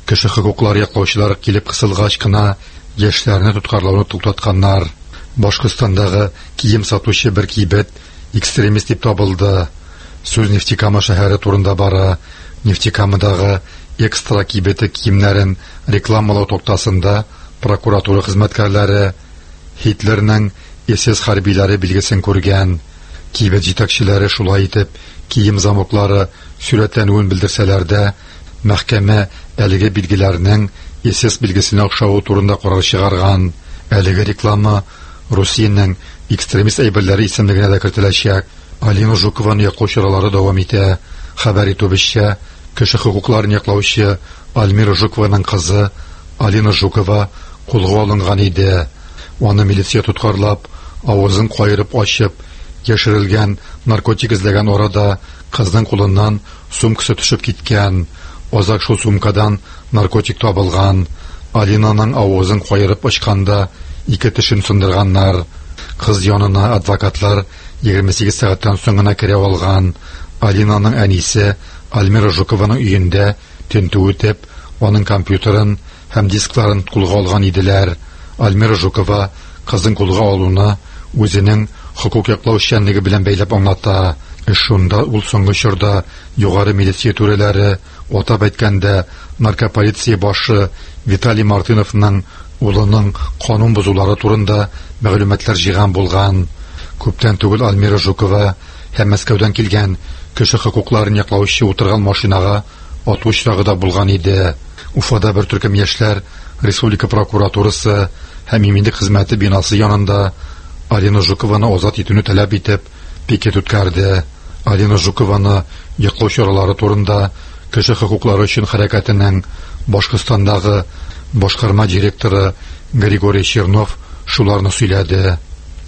S15: Кеше хокуклары яклаучылар килеп кысылгач кына яшьләрне тоткарлауны туктатканнар. Башкортстандагы кием сатучы бер кибет экстремист дип табылды. Сүз Нефтекама шәһәре турында бара. Нефтекамадагы экстра кибете киемнәрен рекламалау токтасында прокуратура хезмәткәрләре Хитлерның эс эс хәрбиләре билгесен күргән. Кибет җитәкчеләре шулай итеп кием замоклары сурәтләнүен белдерсәләр дә, мәхкәмә әлеге билгеләрнең эс эс билгесенә охшавы турында карар чыгарган. Әлеге реклама Русиянең экстремист әйберләре исемлегенә дә кертеләчәк. Алина Жукованың яклау чаралары дәвам итә. Хәбәр итүебезчә, кеше хокукларын яклаучы Альмира Жукованың кызы Алина Жукова кулга алынган иде. Аны милиция тоткарлап, авызын кайырып ачып, яшерелгән наркотик эзләгән арада кызның кулыннан сумкасы төшеп киткән. Азак шул сумкадан наркотик табылган. Алинаның авызын кайырып ачканда ике тешен сындырганнар. Кыз янына адвокатлар егерме сигез сәгатьтән соң гына керә алган. Алинаның әнисе Альмира Жукованың өендә тентү үтеп, аның компьютерын һәм дискларын кулга алган иделәр. Альмира Жукова кызын кулга алуны үзенең хокук яклау эшчәнлеге белән бәйләп аңлата. Шунда ул соңгы чорда югары милиция түрәләре, атап әйткәндә, наркополиция башы Виталий Мартыновның улының канун бозулары турында мәгълүматлар җыйган булган. Күптән түгел Альмира Жукова һәм Мәскәүдән килгән кеше хокукларын яклаучы утырган машинага ату очрагы да булган иде. Уфада бер төркем яшьләр республика прокуратурасы һәм иминлек хезмәте бинасы янында Алина Жукованы азат итүне таләп итеп пикет үткәрде. Алина Жукованы яклау чаралары турында кеше хокуклары өчен хәрәкәтенең Башкортстандагы башкарма директоры Григорий Чернов шуларны сөйләде.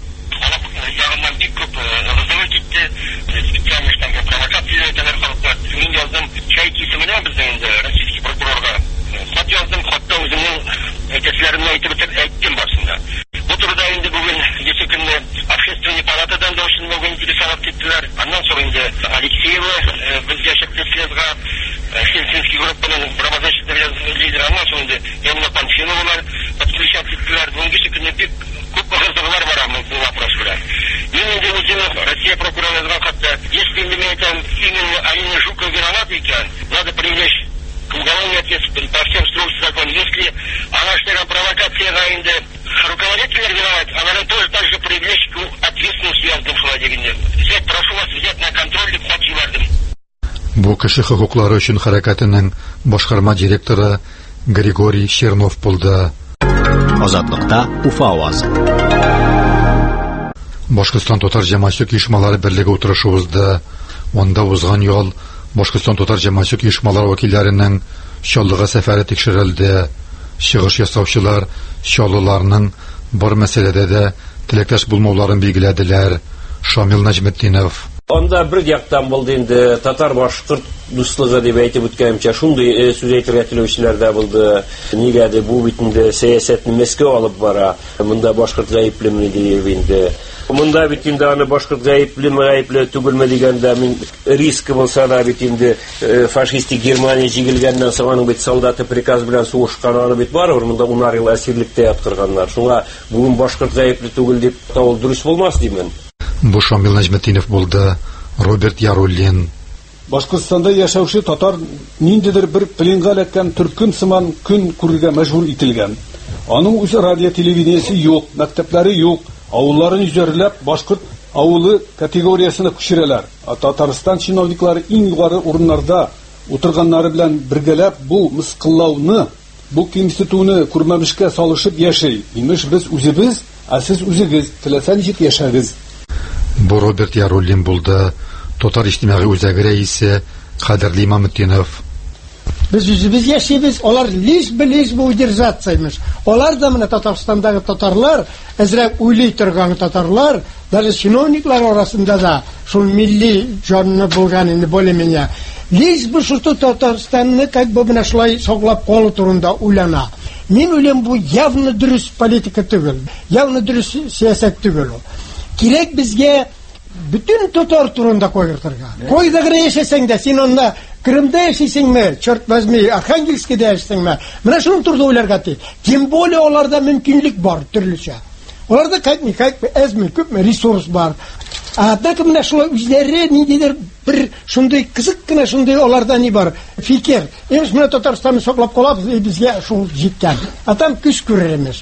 S16: Әйтәчләрне әйтеп әйттем барсында. Бу турыда инде бүген ничә көнне общественный палатадан да ошын бүген телефонлап киттеләр. Аннан соң инде Алексеева безгә чыкты съездга, Хельсинский группаның правозащитный лидеры, аннан соң инде Эмма Панфиловалар подключат киттеләр. Бүгенге көнне бик күп кызыклар бар бу вопрос белән. Мин инде үзем Россия прокуроры язган хатта, если не имеем именно Алина Жукова виноват икән, надо привлечь к уголовной ответственности по всем строгим законам. Если она что-то провокацияга инде руководитель виноват, она тоже также привлечь к ответственности язган шуладегенде. Взять, прошу вас взять на контроль дип хат җибәрдем.
S15: Бу кеше хокуклары өчен хәрәкәтенең башкарма директоры Григорий Чернов булды.
S2: Азатлыкта Уфа авазы.
S15: Башкортстан татар җәмәгатьчелек оешмалары берлеге утырышы узды. Анда узган ел Башкортстан татар җәмәгатьчелек оешмалары вәкилләренең Чаллыга сәфәре тикшерелде. Чыгыш ясаучылар чаллыларның бар мәсьәләдә дә теләктәш булмауларын билгеләделәр. Шамил Нәҗметдинов.
S17: Анда бер яктан булды инде татар-башкорт дуслыгы дип әйтеп үткәнчә шундый сүз әйтергә теләүчеләр дә булды. Нигәдер бу бит инде сәясәтне Мәскәү алып бара. Монда башкорт гаеплеме дип инде. Монда бит инде аны башкорт гаеплеме гаепле түгелме дигәндә мин риск булса да бит инде фашистик Германия җигелгәннән соң аның бит солдаты приказ белән сугышкан, аны бит барыбер монда унар ел әсирлектә яткырганнар. Шуңа бүген башкорт гаепле түгел дип тавыл дөрес булмас димен.
S15: Бу Шамил Нәҗметдинов булды. Роберт Яруллин.
S18: Башкортстанда яшәүче татар ниндидер бер пленга эләккән төркем сыман көн күрергә мәҗбүр ителгән. Аның үз радио телевидениесе юк, мәктәпләре юк, авылларын җирләп башкорт авылы категориясына күчерәләр. Татарстан чиновниклары иң югары урыннарда утырганнары белән бергәләп бу мыскыллауны, бу кимсетүне күрмәмешкә салышып яши. Имеш без үзебез, ә сез үзегез теләсән җит яшәгез.
S15: Бу Роберт Яруллин булды. Татар иҗтимагый үзәге рәисе Кадерле Имаметдинов.
S19: Без үзебез яшибез, алар лишь бы лишь бы удержаться. Алар да менә Татарстандагы татарлар, әзрәк уйлый торган татарлар, даже чиновниклар арасында да шул милли җанны булган инде более-менее. Лишь бы что Татарстанны как бы менә шулай саклап калу турында уйлана. Мин уйлыйм, бу явно дөрес политика түгел, явно дөрес сәясәт түгел. Кирәк безгә bütün татар турында койыртырга. Койда гына яшәсәң дә, син анда Крымда яшисеңме, черт возьми, Архангельскида яшисеңме, менә шуның турында уйларга тиеш. Тем более аларда мөмкинлек бар төрлечә. Аларда как-никак әзме, күпме ресурс бар. Однако менә шулай үзләре ниндидер бер шундый кызык кына шундый аларда ни бар, фикер. Имеш менә Татарстанны саклап калабыз, безгә шул җиткән. А там күз күрермеш.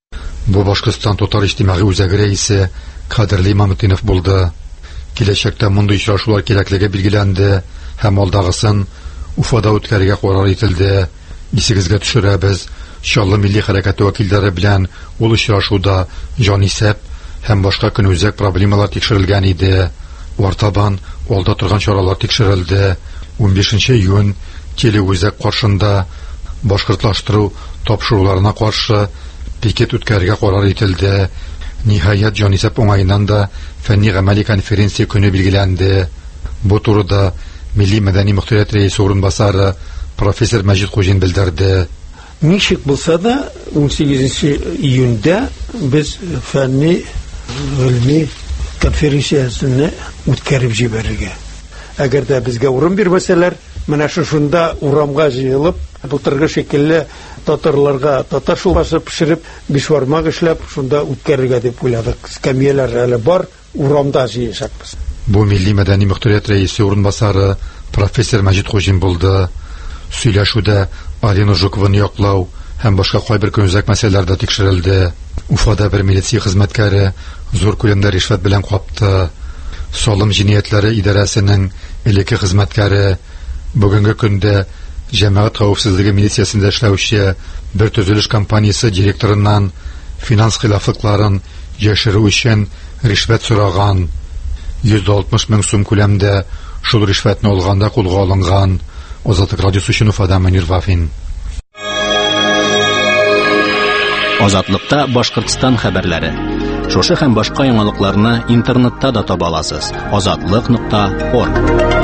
S15: Бу Башкортстан татар иҗтимагый үзәге рәисе Кадерле Имамутдинов булды. Киләчәктә мондый очрашулар кирәклеге билгеләнде һәм алдагысын Уфада үткәрергә карар ителде. Исегезгә төшерәбез, Чаллы милли хәрәкәте вәкилләре белән ул очрашуда җанисәп һәм башка көнүзәк проблемалар тикшерелгән иде. Артабан алда торган чаралар тикшерелде. унбишенче июнь телеүзәк каршында башкортлаштыру тапшыруларына каршы пикет үткәрергә карар ителде. Ниһаять җанисәп уңаеннан да фәнни-гамәли конференция көне билгеләнде. Бу турыда Милли мәдәни мөхтәрәт рәисе урынбасары профессор Мәҗит Хуҗин белдерде.
S20: Ничек булса да унсигезенче июньдә без фәнни гыйльми конференциясен үткәреп җибәрергә. Әгәр дә безгә урын бирмәсәләр, менә шушында урамга җыелып, былтыргы шикелле татарларга татар шулбасы пешереп, бишвармак эшләп, шунда үткәрергә дип уйладык. Скамьялар әле бар, урамда җыешакбыз.
S15: Бу милли мәдәни мөхтәрәт рәисе урынбасары профессор Мәҗит Хуҗин булды. Сөйләшүдә Алина Жукованы яклау һәм башка кайбер көнүзәк мәсьәләләрдә тикшерелде. Уфада бер милиция хезмәткәре зур күләмдә ришвәт белән капты. Салым җинаятләре идарәсенең элекке хезмәткәре бүгенге көндә җәмәгать хәвефсезлеге милициясендә эшләүче бер төзелеш компаниясе директорыннан финанс хилафлыкларын яшерү өчен ришвәт сораган. йөз алтмыш мең сум күләмдә шул ришвәтне алганда кулга алынган. Азатлык радиосы өчен Уфадан Мөнир Вафин.
S2: Азатлыкта Башкортстан хәбәрләре. Шушы һәм башка яңалыкларны интернетта да таба аласыз. азатлык нокта орг.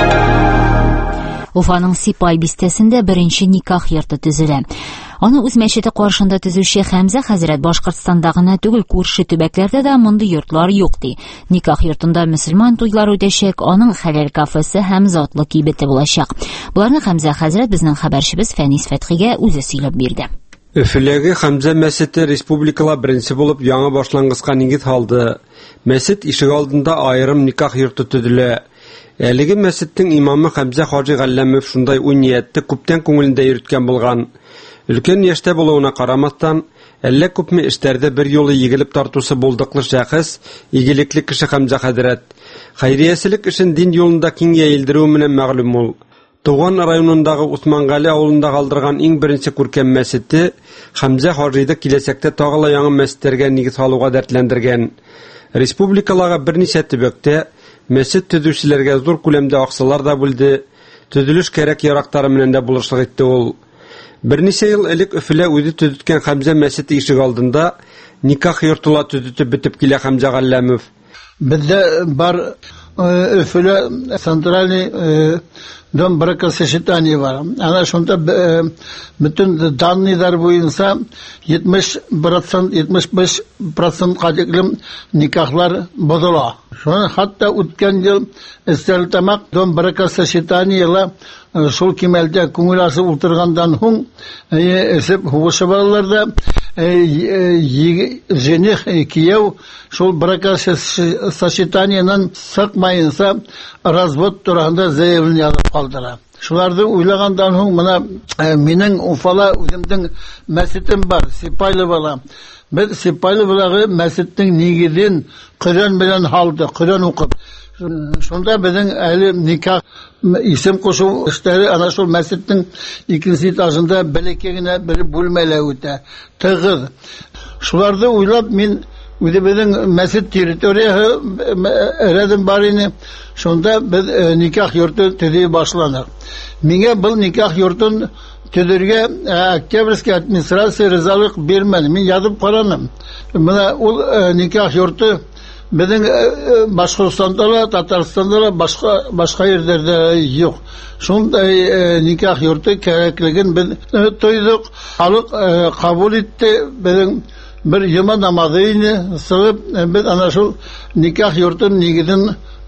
S1: Уфаның Сипай бистәсендә беренче никах йорты төзелә. Аны үз мәчете каршында төзүче Хәмзә хәзрәт Башкортстанда гына түгел, күрше төбәкләрдә дә мондый йортлар юк ди. Никах йортында мөселман туйлар үтәчәк, аның хәләл кафесы һәм затлы кибете булачак. Буларны Хәмзә хәзрәт безнең хәбәрчебез Фәнис Фәтхигә үзе сөйләп бирде.
S21: Өфеләге Хәмзә мәчете республикала беренче булып яңа башлангыцка нигез алды. Мәчет ишек алдында аерым никах йорты төзелә. Әлеге мәчеттең имамы Хәмзә Хаҗи Галләмов шундай уй ниятте күптән күңелендә йөрткән булган. Өлкән яшьтә булуына карамастан, әллә күпме эшләрдә бер юлы егелеп тартусы булдыклы шәхес, игелекле кеше Хәмзә хәзрәт. Хәйрияселек эшен дин юлында киң яелдыру белән мәгълүм ул. Туган районындагы Усмангали авылында калдырган иң беренче күркәм мәчете Хәмзә Хаҗиды киләчәктә тагыла яңа мәчетләргә нигез салуга дәртләндергән. Республикаларга берничә төбәктә мәчет төзүчеләргә зур күләмдә аксалар да бүлде. Төзелеш кирәк ярактары белән дә булышлык итте ул. Берничә ел элек Өфелә үзе төзеткән Хәмзә мәчете ишек алдында никах йортыла төзетеп битеп килә Хәмзә Галләмов.
S20: Бездә бар Өфелә центральный дом бракосочетания бар. Ана шунда bütün данныйлар буенча җитмеш процент җитмеш биш процент кадерлем никахлар бозыла. Шуны хәтта үткән ел Стәлтамак дом бракосочетаниялар шул кимәлдә күңел асы утыргандан һуң эсеп хушы балаларда жених кияү шул бракосочетаниянан сакмаенса развод турында заявление язып калдыра. Шуларды уйлагандан һуң менә минең Уфала үземнең мәчетем бар, Сипайловала. Без Сипайловалагы мәчетнең нигезен Коръән белән халды, Коръән укып. Шунда безнең әле никах исем кушу эшләре ана шул мәчетнең икенче этажында бәләкәй генә бер бүлмәлә үтә. Тыгыз. Шуларды уйлап мин үзе безнең мәчет территориясы рядом бар иде. Шунда без никах йорты төзи башладык. Миңа бу никах йортын төзергә Октябрьский администрация ризалык бирмәде. Мин язып карадым. Менә ул никах йорты безнең Башкортстанда да, Татарстанда да, башка башка җирләрдә юк. Шундай никах йорты кирәклеген без тойдык. Халык кабул итте. Безнең бер йома намазы ине сылып, без ана шул никах йортын нигезен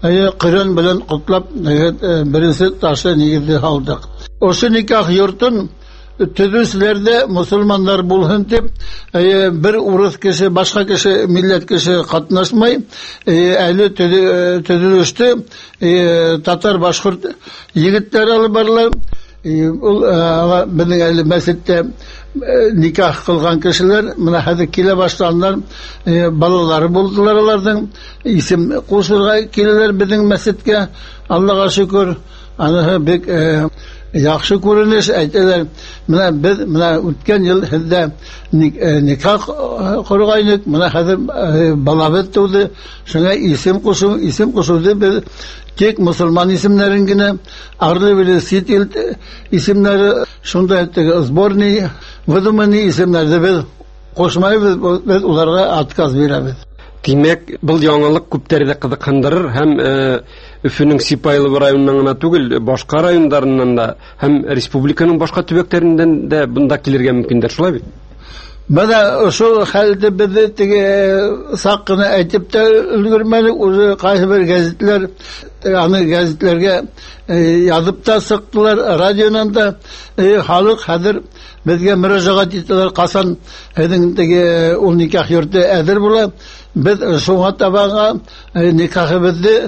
S20: Кырын белән кутлап беренче ташы нигезе алдык. Ошо никах йортын төзүчеләрдә мусульманнар булсын дип, бер урыс кеше, башка кеше, милләт кеше катнашмай, әле төзелеште татар башкорт егетләр алып барлар. Ул безнең әле мәсҗидтә никах кылган кешеләр, менә хәзер килә башлаганнар, балалары булдылар аларның, исем кушырга киләләр безнең мәсҗидкә. Аллаһка шөкер, аны бик яхшы күренеш әйтәләр. Менә без менә үткән ел хәзер никах кыргайнык, менә хәзер балабыз туды. Шуңа исем кушу, исем кушуды без тик мусульман исемнәрен генә, арлы бер сит ил исемнәре, шунда сборный, выдуманный исемнәрне без кушмайбыз, без уларга отказ бирәбез.
S21: Димәк, был яңалык күптәрне кызыксындырыр һәм Өфөнең Сипайлы районынан гына түгел, башка районнарыннан да һәм республиканың башка төбәкләреннән дә бунда килергә мөмкиндер, шулай бит?
S20: Бәдә шул хәлдә безне теге сакны әйтеп тә өлгермәдек, үзе кайсы бер гәзитләр, аны гәзитләргә язып та сыктылар, радионан да халык хәзер безгә мөрәҗәгать итәләр, касан һеҙнең теге ул никах йорты әзер була. Biz şuna tabağa nikahımızı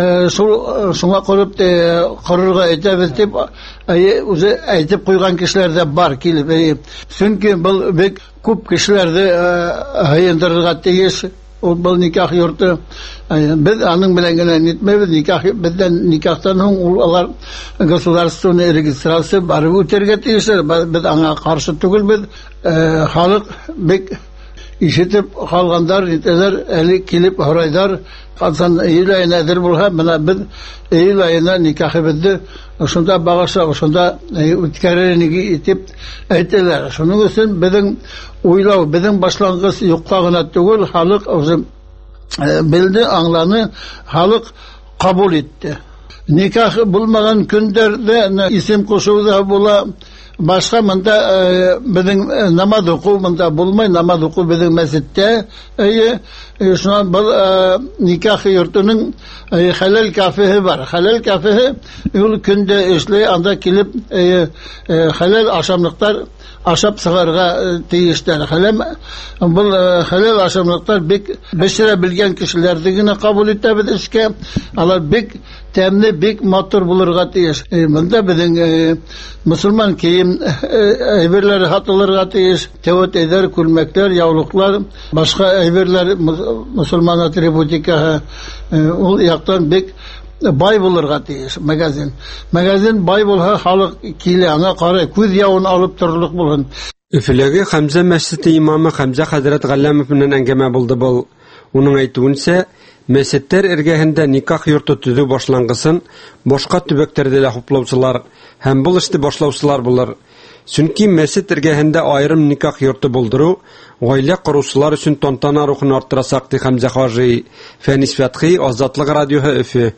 S20: şuna kurup kararga etmemiz deyip aytıp koygan kişiler de var kilip. Çünkü bu bek küp kişiler de hayındırırga teyiş. Bu nikah yurtu. Biz anın bilen gene nitmeyiz. Nikah, bizden nikahtan onlar gasudarstonu registrası barı öterge teyişler. Biz ana karşı tügül biz halk bek İşitip kalganlar, niteler, eli kilip horaylar, kalsan Eylül ayına edir bulha, bana biz Eylül ayına nikahı bizdi, şunda bağışla, şunda ütkererini itip ettiler. Şunun için bizim uylav, bizim başlangıç yukkağına tügül, halık bildi, anlanı, halık kabul etti. Nikah bulmadan künderde isim kuşuğu bula, başka mında bizim namaz oku mında bulmay, namaz oku bizim mescitte. Şuna bu nikah yurtunun halal kafehi var. Halal kafehi yol günde işle anda kilip halal aşamlıklar aşap sığarga teyişler. Halal bu halal aşamlıklar bek beşire bilgen kişilerdigine kabul ettiğimiz işke alar bek temli bek motor bulurga teyiş. Bunda bizim Müslüman kiyim eyberleri hatırlarga teyiş. Tevat eder, külmekler, yavluklar, başka eyberler Müslüman atributika ol yaktan bek bay bulurga teyiş. Magazin. Magazin bay bulha halık kili ana qara көз yağını alıp turuluk bulun.
S21: Üfülegi Hamza Mescidi imamı Hamza Hazret Gallamov'un әңгәмә buldu bul. Onun aytуынча, мәсеттер эргәһендә никах йорты төзү башлангысын башка төбәктәрдә дә хуплаучылар һәм бул эшне башлаучылар булыр. Чөнки мәсет эргәһендә айрым никах йорты булдыру гаилә куручылар өчен тантана рухын арттырасак ди Хамза Хаҗи. Фәнис Фәтхи, Азатлык радиоһы, Өфе.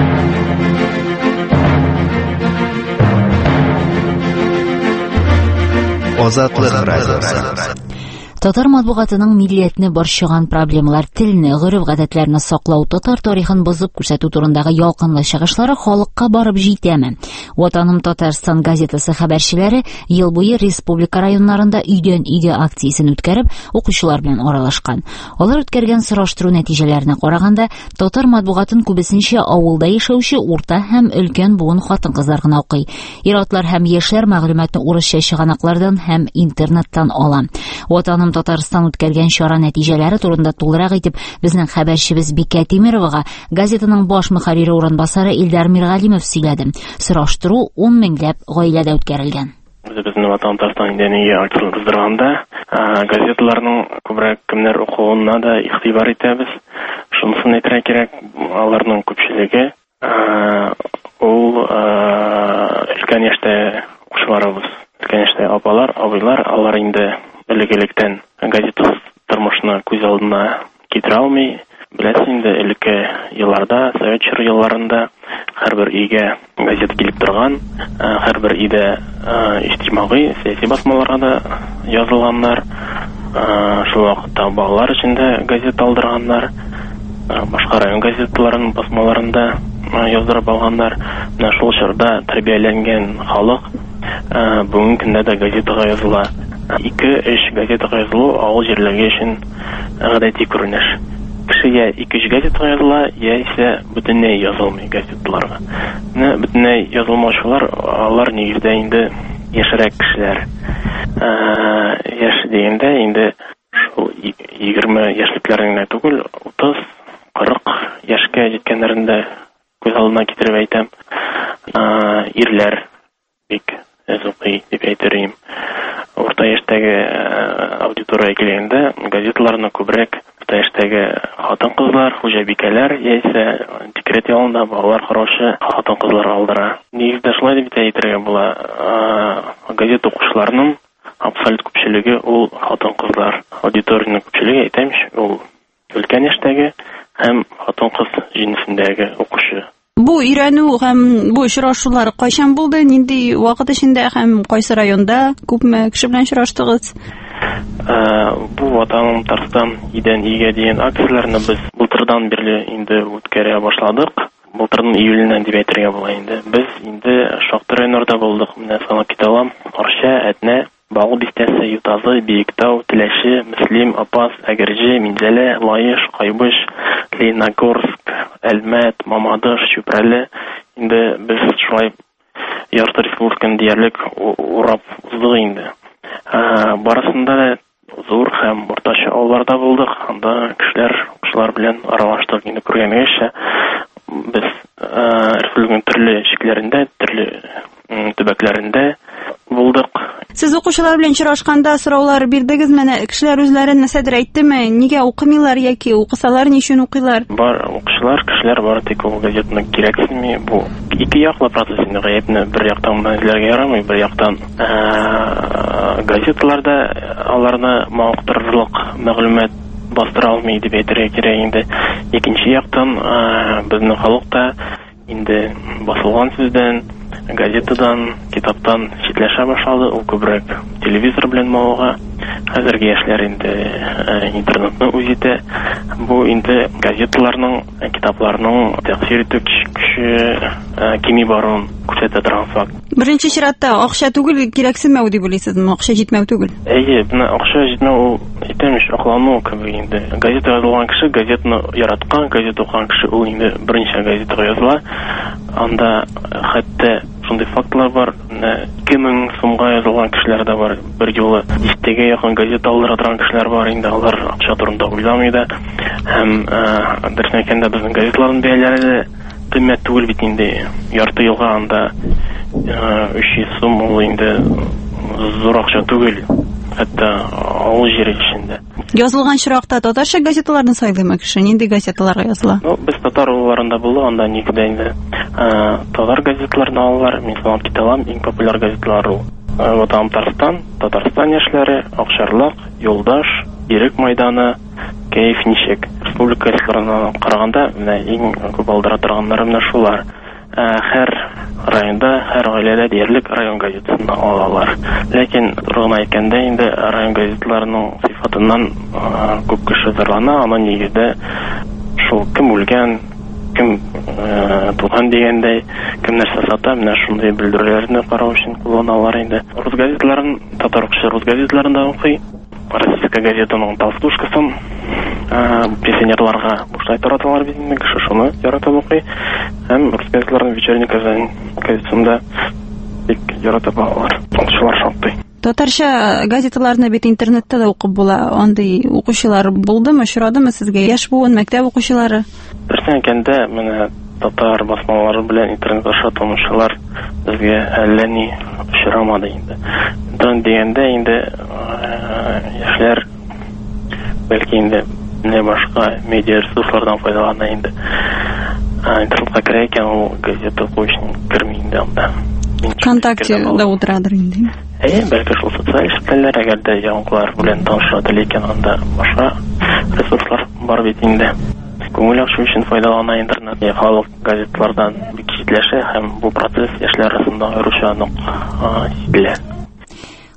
S3: Азатлык радиосы.
S1: Татар матбугатының милләтне борчыган проблемалар, телне, гореф-гадәтләрне саклау, татар тарихын бозып күрсәтү турындагы ялкынлы чыгышлары халыкка барып җитәме? Ватаным Татарстан газетасы хәбәрчеләре ел буе республика районнарында өйдән өйгә акциясын үткәреп, укучылар белән аралашкан. Алар үткәргән сораштыру нәтиҗәләренә караганда, татар матбугатын күбесенчә авылда яшәүче урта һәм өлкән буын хатын-кызлар гына укый. Ир-атлар һәм яшьләр мәгълүматны урысча чыганаклардан һәм интернеттан ала. Ватаным Татарстан үткәргән чара нәтиҗәләре турында тулырак итеп, безнең хәбәрчебез Бикә Тимировага газетаның баш мөхәррире урынбасары Илдар Миргалимов сөйләде. Сораштыру ун меңләп гаиләдә үткәрелгән.
S8: Безнең Ватан Татарстан идәнигә артылып уздырганда, газеталарның күбрәк кемнәр укуына да игътибар итәбез. Шунысын әйтергә кирәк, аларның күпчелеге ул өлкән яшьтә укучыларыбыз, өлкән яшьтә апалар, абыйлар, алар инде элек-электән газета тормышны күз алдына китерә алмый. Беләсең инде, элекке елларда, совет чоры елларында һәрбер өйгә газета килеп торган, һәрбер өйдә иҗтимагый, сәяси басмаларга да язылганнар. Шул вакытта балалар өчен дә газета алдырганнар. башка район газеталарының басмаларында яздырып алганнар. Менә шул чорда тәрбияләнгән халык бүгенге көндә дә газетага языла. ике-өч газетага язылу авыл җирләргә өчен гадәти күренеш. Кешегә ике-өч газетага языла, яисә бөтенләй язылмый газеталарга. Менә бөтенләй язылмаучылар, алар нигездә инде яшьрәк кешеләр. Яшь дигәндә инде шул егерме яшьлекләрнең генә түгел, утыз, кырык яшькә җиткәннәрендә күз алдына китереп әйтәм. Ирләр бик аз укый дип әйтергә. Орта яшьтәге аудитория килгәндә газеталарны күбрәк орта яшьтәге хатын-кызлар, хуҗабикәләр яисә декрет ялында балалар караучы хатын-кызлар алдыра. Нигездә шулай дип әйтергә була. Газета укучыларының абсолют күпчелеге ул хатын-кызлар. Аудиторияның күпчелеге әйтәмч, ул өлкән яшьтәге һәм хатын-кыз җинсендәге укучы.
S5: Бу өйрәнү һәм бу очрашулар кайчан булды? Нинди вакыт эчендә һәм кайсы районда? Күпме кеше белән очраштыгыз?
S8: Бу Ватаным Татарстан идән игә дигән акцияләрне без былтырдан бирле инде үткәрә башладык. Былтырның июленнән дип әйтергә була инде. Без инде шактый районнарда булдык. Менә санап китәләм. Арча, Әтнә, Багу бистәсе, Ютазы, Биектау, Теләше, Мөслим, Апас, Әгерҗе, Минзәлә, Лаеш, Кайбыш, Лениногорск, Әлмәт, Мамадыш, Чүпрәле. Инде без шулай ярты республиканы диярлек урап уздык инде. Барысында зур һәм уртача авылларда булдык. Анда кешеләр, кешеләр белән аралаштык. Инде күргәнгәчә без республиканың төрле шикләрендә, төрле төбәкләрендә булдык.
S5: Сез укучылар белән очрашканда сораулар бирдегезме? Кешеләр үзләре нәрсәдер әйттеме? Нигә укымыйлар яки укысалар ни өчен укыйлар?
S8: Бар укучылар, кешеләр бар, тик ул газетаны кирәксенми. Бу ике яклы процесс инде. Гаепне бер яктан мәзләргә ярамый, бер яктан газеталарда аларны мактырырлык мәгълүмат бастыра алмый дип әйтергә кирәк инде. Икенче яктан безнең халыкта инде басылган сүздән, газетадан, китаптан читләшә башлады. Ул күбрәк телевизор белән мавыга. Хәзерге яшьләр инде интернетны үз итә. Бу инде газеталарның, китапларның тәэсир итү көче кими баруын күрсәтә торган факт.
S5: Беренче чиратта акча түгел, кирәксенмәү дип уйлыйсызмы? Акча җитмәү түгел.
S8: Әйе, менә акча җитмәү ул әйтәмеш аклану кебек инде. Газета язылган кеше, газетаны яраткан, газета укыган кеше ул инде беренче газетага языла. Анда хәтта шундый фактлар бар. ике мең сумга язылган кешеләр дә бар. Бер юлы дистәгә якын газета алдыра торган кешеләр бар инде. Алар акча турында уйламый да. Һәм дөресен әйткәндә безнең газеталарның бәяләре дә кыйммәт түгел бит инде. Ярты елга анда өч йөз сум ул инде зур акча түгел. Хәтта авыл җире эчендә.
S5: Язылган чиракта татарча газеталарны сайлыймы кеше? Нинди газеталарга языла?
S8: Ну, без татар улларында булды, анда нигездә инде татар газеталарын алалар. Мин санап китәләм, иң популяр газеталар ул. Ватаным Татарстан, Татарстан яшьләре, Акчарлык, Юлдаш, Ирек мәйданы, Кәеф ничек. Республика газеталарына караганда, менә иң күп алдыра торганнары менә шулар. Һәр районда, һәр гаиләдә диярлек район газетасын алалар. Ләкин тургына әйткәндә инде район газеталарының сыйфатыннан күп кеше зарлана, аны нигездә шул кем үлгән, кем туган дигәндәй, кем нәрсә сата, менә шундый белдерүләрне карау өчен кулланалар инде. Рус газеталарын, татар укучы рус газеталарында укый. Российская газетаның толстушкасын пенсионерларга бушлай тараталар бит инде, кеше шуны яратып укый. Һәм рус газеталарының вечерний Казань газетасында бик яратып алалар. Укучылар шактый.
S5: Татарча газеталарны бит интернетта да укып була. Андый укучылар булдымы, очрадымы сезгә? Яшь буын мәктәп укучылары?
S8: Дөресен әйткәндә, менә татар басмалары белән интернет аша танышулар безгә әллә ни очрамады инде. Дан дигәндә инде яшьләр бәлки инде не башка медиа ресурслардан файдалана инде. Интернетка керә икән, ул газета укучының керми инде анда.
S5: Контакте да утырадыр инде.
S8: Әйе, бәлки шул социаль сетьләр, әгәр дә яңалыклар белән таныша теләр икән, анда башка ресурслар бар бит инде. Күңел ачу өчен файдалана интернет. Халык газеталардан бик читләшә һәм бу процесс яшьләр арасында аеруча нык сизелә.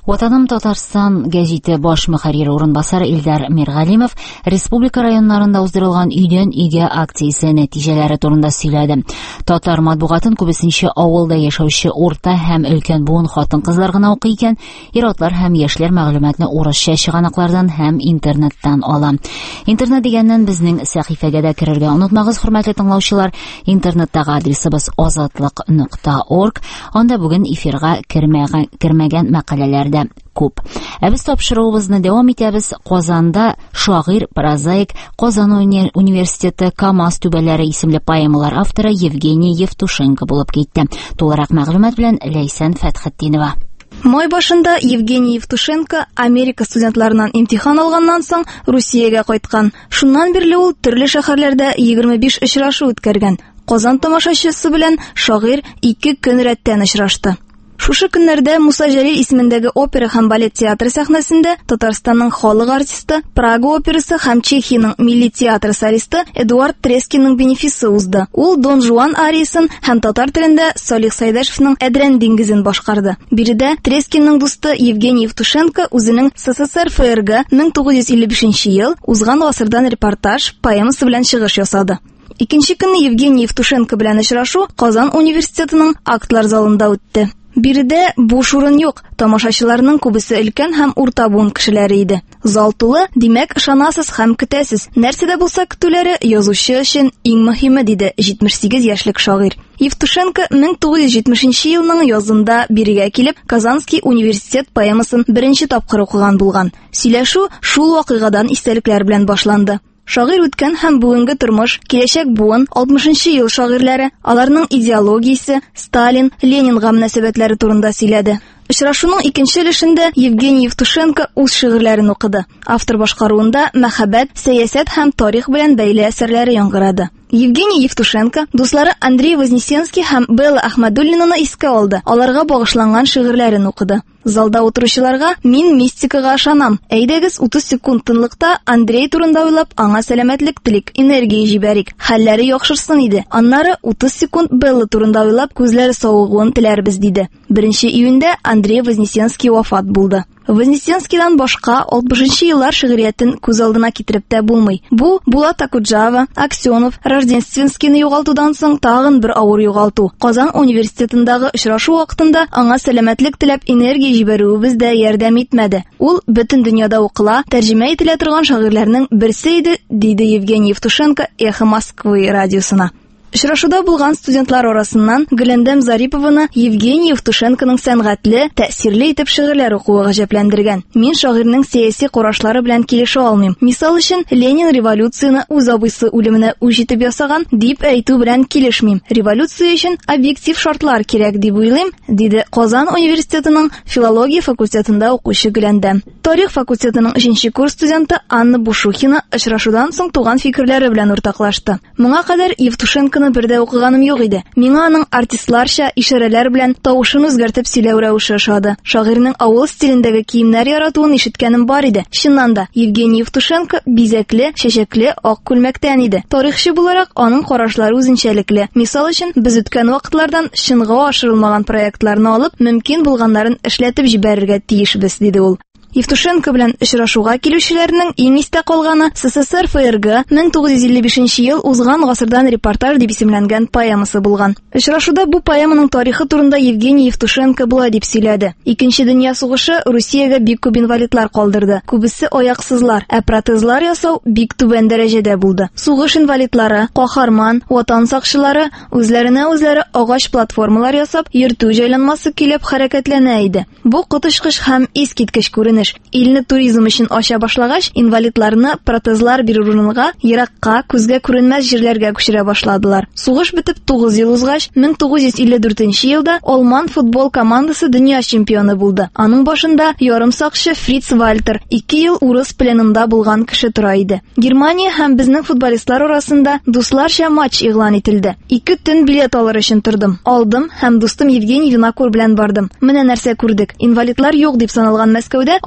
S1: Ватаным Татарстан гәзите баш мөхәррире урынбасары Илдар Миргалимов республика районнарында уздырылган өйдән өйгә акциясе нәтиҗәләре турында сөйләде. Татар матбугатын күбесенчә авылда яшәүче урта һәм өлкән буын хатын-кызлар гына укый икән, ир-атлар һәм яшьләр мәгълүматны урысча чыганаклардан һәм интернеттан ала. Интернет дигәннән безнең сәхифәгә дә керергә онытмагыз, хөрмәтле тыңлаучылар. Интернеттагы адресыбыз азатлык нокта орг. Анда бүген эфирга кермәгән кермәгән мәкаләләр күп. Ә без тапшыруыбызны дәвам итәбез. Казанда шагыйрь, прозаик, Казан университеты КамАЗ түбәләре исемле поэмалар авторы Евгений Евтушенко булып китте. Тулырак мәгълүмат белән Ләйсән Фәтхетдинова.
S6: Май башында Евгений Евтушенко Америка студентларынан имтихан алганнан соң Русиягә кайткан. Шуннан бирле ул төрле шәһәрләрдә егерме биш очрашу үткәргән. Казан тамашачысы белән шагыйрь ике көн рәттән очрашты. Шушы көннәрдә Муса Җәлил исемендәге опера һәм балет театры сәхнәсендә Татарстанның халык артисты, Прага операсы һәм Чехиянең милли театры солисты Эдуард Трескинның бенефисы узды. Ул Дон Жуан ариясын һәм татар телендә Салих Сайдашевның Әдрән диңгезен башкарды. Биредә Трескинның дусты Евгений Евтушенко үзенең СССР ФРГ мең тугыз йөз илле бишенче ел узган гасырдан репортаж поэмасы белән чыгыш ясады. Икенче көнне Евгений Евтушенко белән очрашу Казан университетының актлар залында үтте. Биредә буш урын юк, тамашачыларның күбесе өлкән һәм урта буын кешеләре иде. Зал тулы, димәк ышанасыз һәм көтәсез. Нәрсәдә булса көтүләре язучы өчен иң мөһиме, диде җитмеш сигез яшьлек шагыйрь. Евтушенко мең тугыз йөз җитмешенче елның язында бирегә килеп, Казанский университет поэмасын беренче тапкыр укыган булган. Сөйләшү шул вакыйгадан истәлекләр белән башланды. Шагыйрь үткән һәм бүгенге тормыш, киләчәк буын, алтмышынчы ел шагыйрьләре, аларның идеологиясе, Сталин, Ленинга мөнәсәбәтләре турында сөйләде. Очрашуның икенче өлешендә Евгений Евтушенко үз шигырьләрен укыды. Автор башкаруында мәхәббәт, сәясәт һәм тарих белән бәйле әсәрләре яңгырады. Евгений Евтушенко дуслары Андрей Вознесенский һәм Белла Ахмадуллинаны искә алды. Аларга багышланган шигырьләрен укыды. Залда утыручыларга «Мин мистикага ышанам. Әйдәгез утыз секунд тынлыкта Андрей турында уйлап, аңа сәламәтлек телик, энергия җибәрик. Хәлләре яхшырсын иде. Аннары утыз секунд Белла турында уйлап, күзләре савыгуын теләрбез», диде. беренче июньдә Андрей Вознесенский вафат булды. Вознесенскийдан башка алтмышынчы еллар шигъриятен күз алдына китереп тә булмый. Бу Булат Акуджава, Аксенов, Рождественскийны югалтудан соң тагын бер авыр югалту. Казан университетындагы очрашу вакытында аңа сәламәтлек теләп энергия җибәрүебез дә ярдәм итмәде. Ул бөтен дөньяда укыла, тәрҗемә ителә торган шагыйрьләрнең берсе иде, диде Евгений Евтушенко Эхо Москвы радиосына. Очрашуда булган студентлар арасыннан Гөләндәм Зарипованы Евгений Евтушенконың сәнгатьле, тәэсирле итеп шигырьләр укуы гаҗәпләндергән. Мин шагыйрьнең сәяси карашлары белән килешә алмыйм. Мисал өчен, Ленин революцияны үз абыйсы үлеменә үз итеп ясаган дип әйтү белән килешмим. Революция өчен объектив шартлар кирәк дип уйлыйм, диде Казан университетының филология факультетында укучы Гөләндәм. Тарих факультетының өченче курс студенты Анна Бушухина очрашудан соң туган фикерләре белән уртаклашты. Моңа кадәр Евтушенко бердә укыганым юк иде. Миңа аның артистларча ишарәләр белән тавышын үзгәртеп сөйләү рәвеше ошады. Шагыйрьнең авыл стилендәге киемнәр яратуын ишеткәнем бар иде. Чыннан да, Евгений Евтушенко бизәкле, чәчәкле, ак күлмәктән иде. Тарихчы буларак аның карашлары үзенчәлекле. Мисал өчен, без үткән вакытлардан шинга ашырылмаган проектларны алып, мөмкин булганнарын эшләтеп җибәрергә тиешбез, диде ул. Евтушенко белән очрашуга килүчеләрнең иң истә калганы СССР ФРГ мең тугыз йөз илле бишенче ел узган гасырдан репортаж дип исемләнгән поэмасы булган. Очрашуда бу поэманың тарихы турында Евгений Евтушенко булай дип сөйләде. Икенче дөнья сугышы Русиягә бик күп инвалидлар калдырды. Күбесе аяксызлар, ә протезлар ясау бик түбән дәрәҗәдә булды. Сугыш инвалидлары, каһарман, ватан сакчылары үзләренә үзләре агач платформалар ясап, йөртү җайланмасы килеп хәрәкәтләнә иде. Бу котышкыч һәм искиткеч күренеш. Илне туризм өчен ача башлагач, инвалидларны протезлар бирү урынга еракка, күзгә күренмәс җирләргә күчерә башладылар. Сугыш бетеп тугыз ел узгач, мең тугыз йөз илле дүртенче елда Алман футбол командасы дөнья чемпионы булды. Аның башында ярым сакчы Фриц Вальтер, ике ел урыс пленында булган кеше тора иде. Германия һәм безнең футболистлар арасында дусларча матч игълан ителде. Ике төн билет алыр өчен тордым. Алдым һәм дустым Евгений Винокур белән бардым. Менә нәрсә күрдек. Инвалидлар юк дип саналган Мәскәүдә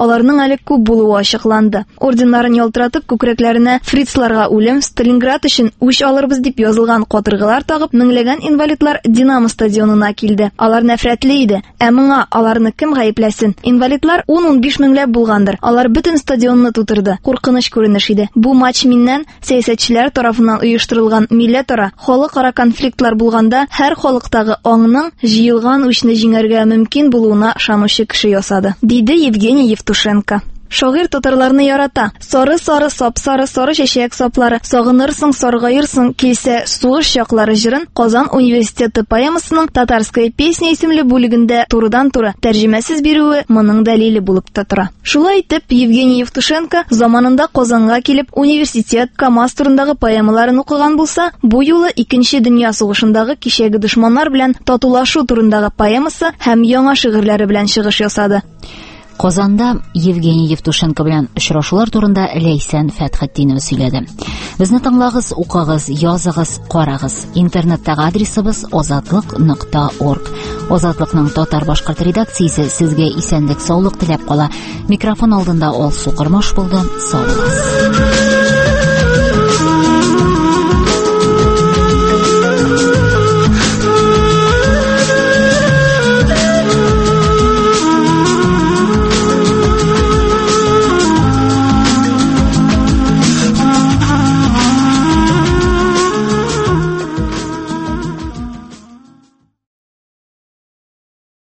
S6: аларның әле күп булуы ачыкланды. Орденнарын ялтыратып, күкрәкләренә фрицларга үлем, Сталинград өчен үч алырбыз дип язылган катыргылар тагып, меңләгән инвалидлар Динамо стадионына килде. Алар нәфрәтле иде. Ә моңа аларны кем гаепләсен? Инвалидлар ун-ун биш меңләп булгандыр. Алар бөтен стадионны тутырды. Куркыныч күренеш иде. Бу матч миннән сәясәтчеләр тарафыннан оештырылган милләтара, халыкара конфликтлар булганда һәр халыктагы аңның җыелган үчне җиңәргә мөмкин булуына ышанучы кеше ясады, диде Евгений Евтушенко. Шагыйрь татарларны ярата. Сары-сары, сап-сары, сары чәчәк саплары, сагынырсың, саргайырсың, килсә сугыш чаклары җырын Казан университеты поэмасының Татарская песня исемле бүлегендә турыдан-туры тәрҗемәсез бирүе моның дәлиле булып та тора. Шулай итеп, Евгений Евтушенко заманында Казанга килеп университет КамАЗ турындагы поэмаларын укыган булса, бу юлы Икенче дөнья сугышындагы кичәге дошманнар белән татулашу турындагы поэмасы һәм яңа шигырьләре белән чыгыш ясады.
S1: Казанда Евгений Евтушенко белән очрашулар турында Ләйсән Фәтхетдинова сөйләде. Безне тыңлагыз, укыгыз, языгыз, карагыз. Интернеттагы адресыбыз азатлык нокта орг. Азатлыкның татар-башкорт редакциясе сезгә исәнлек, саулык теләп кала. Микрофон алдында Алсу Кырмаш булды. Сау булыгыз.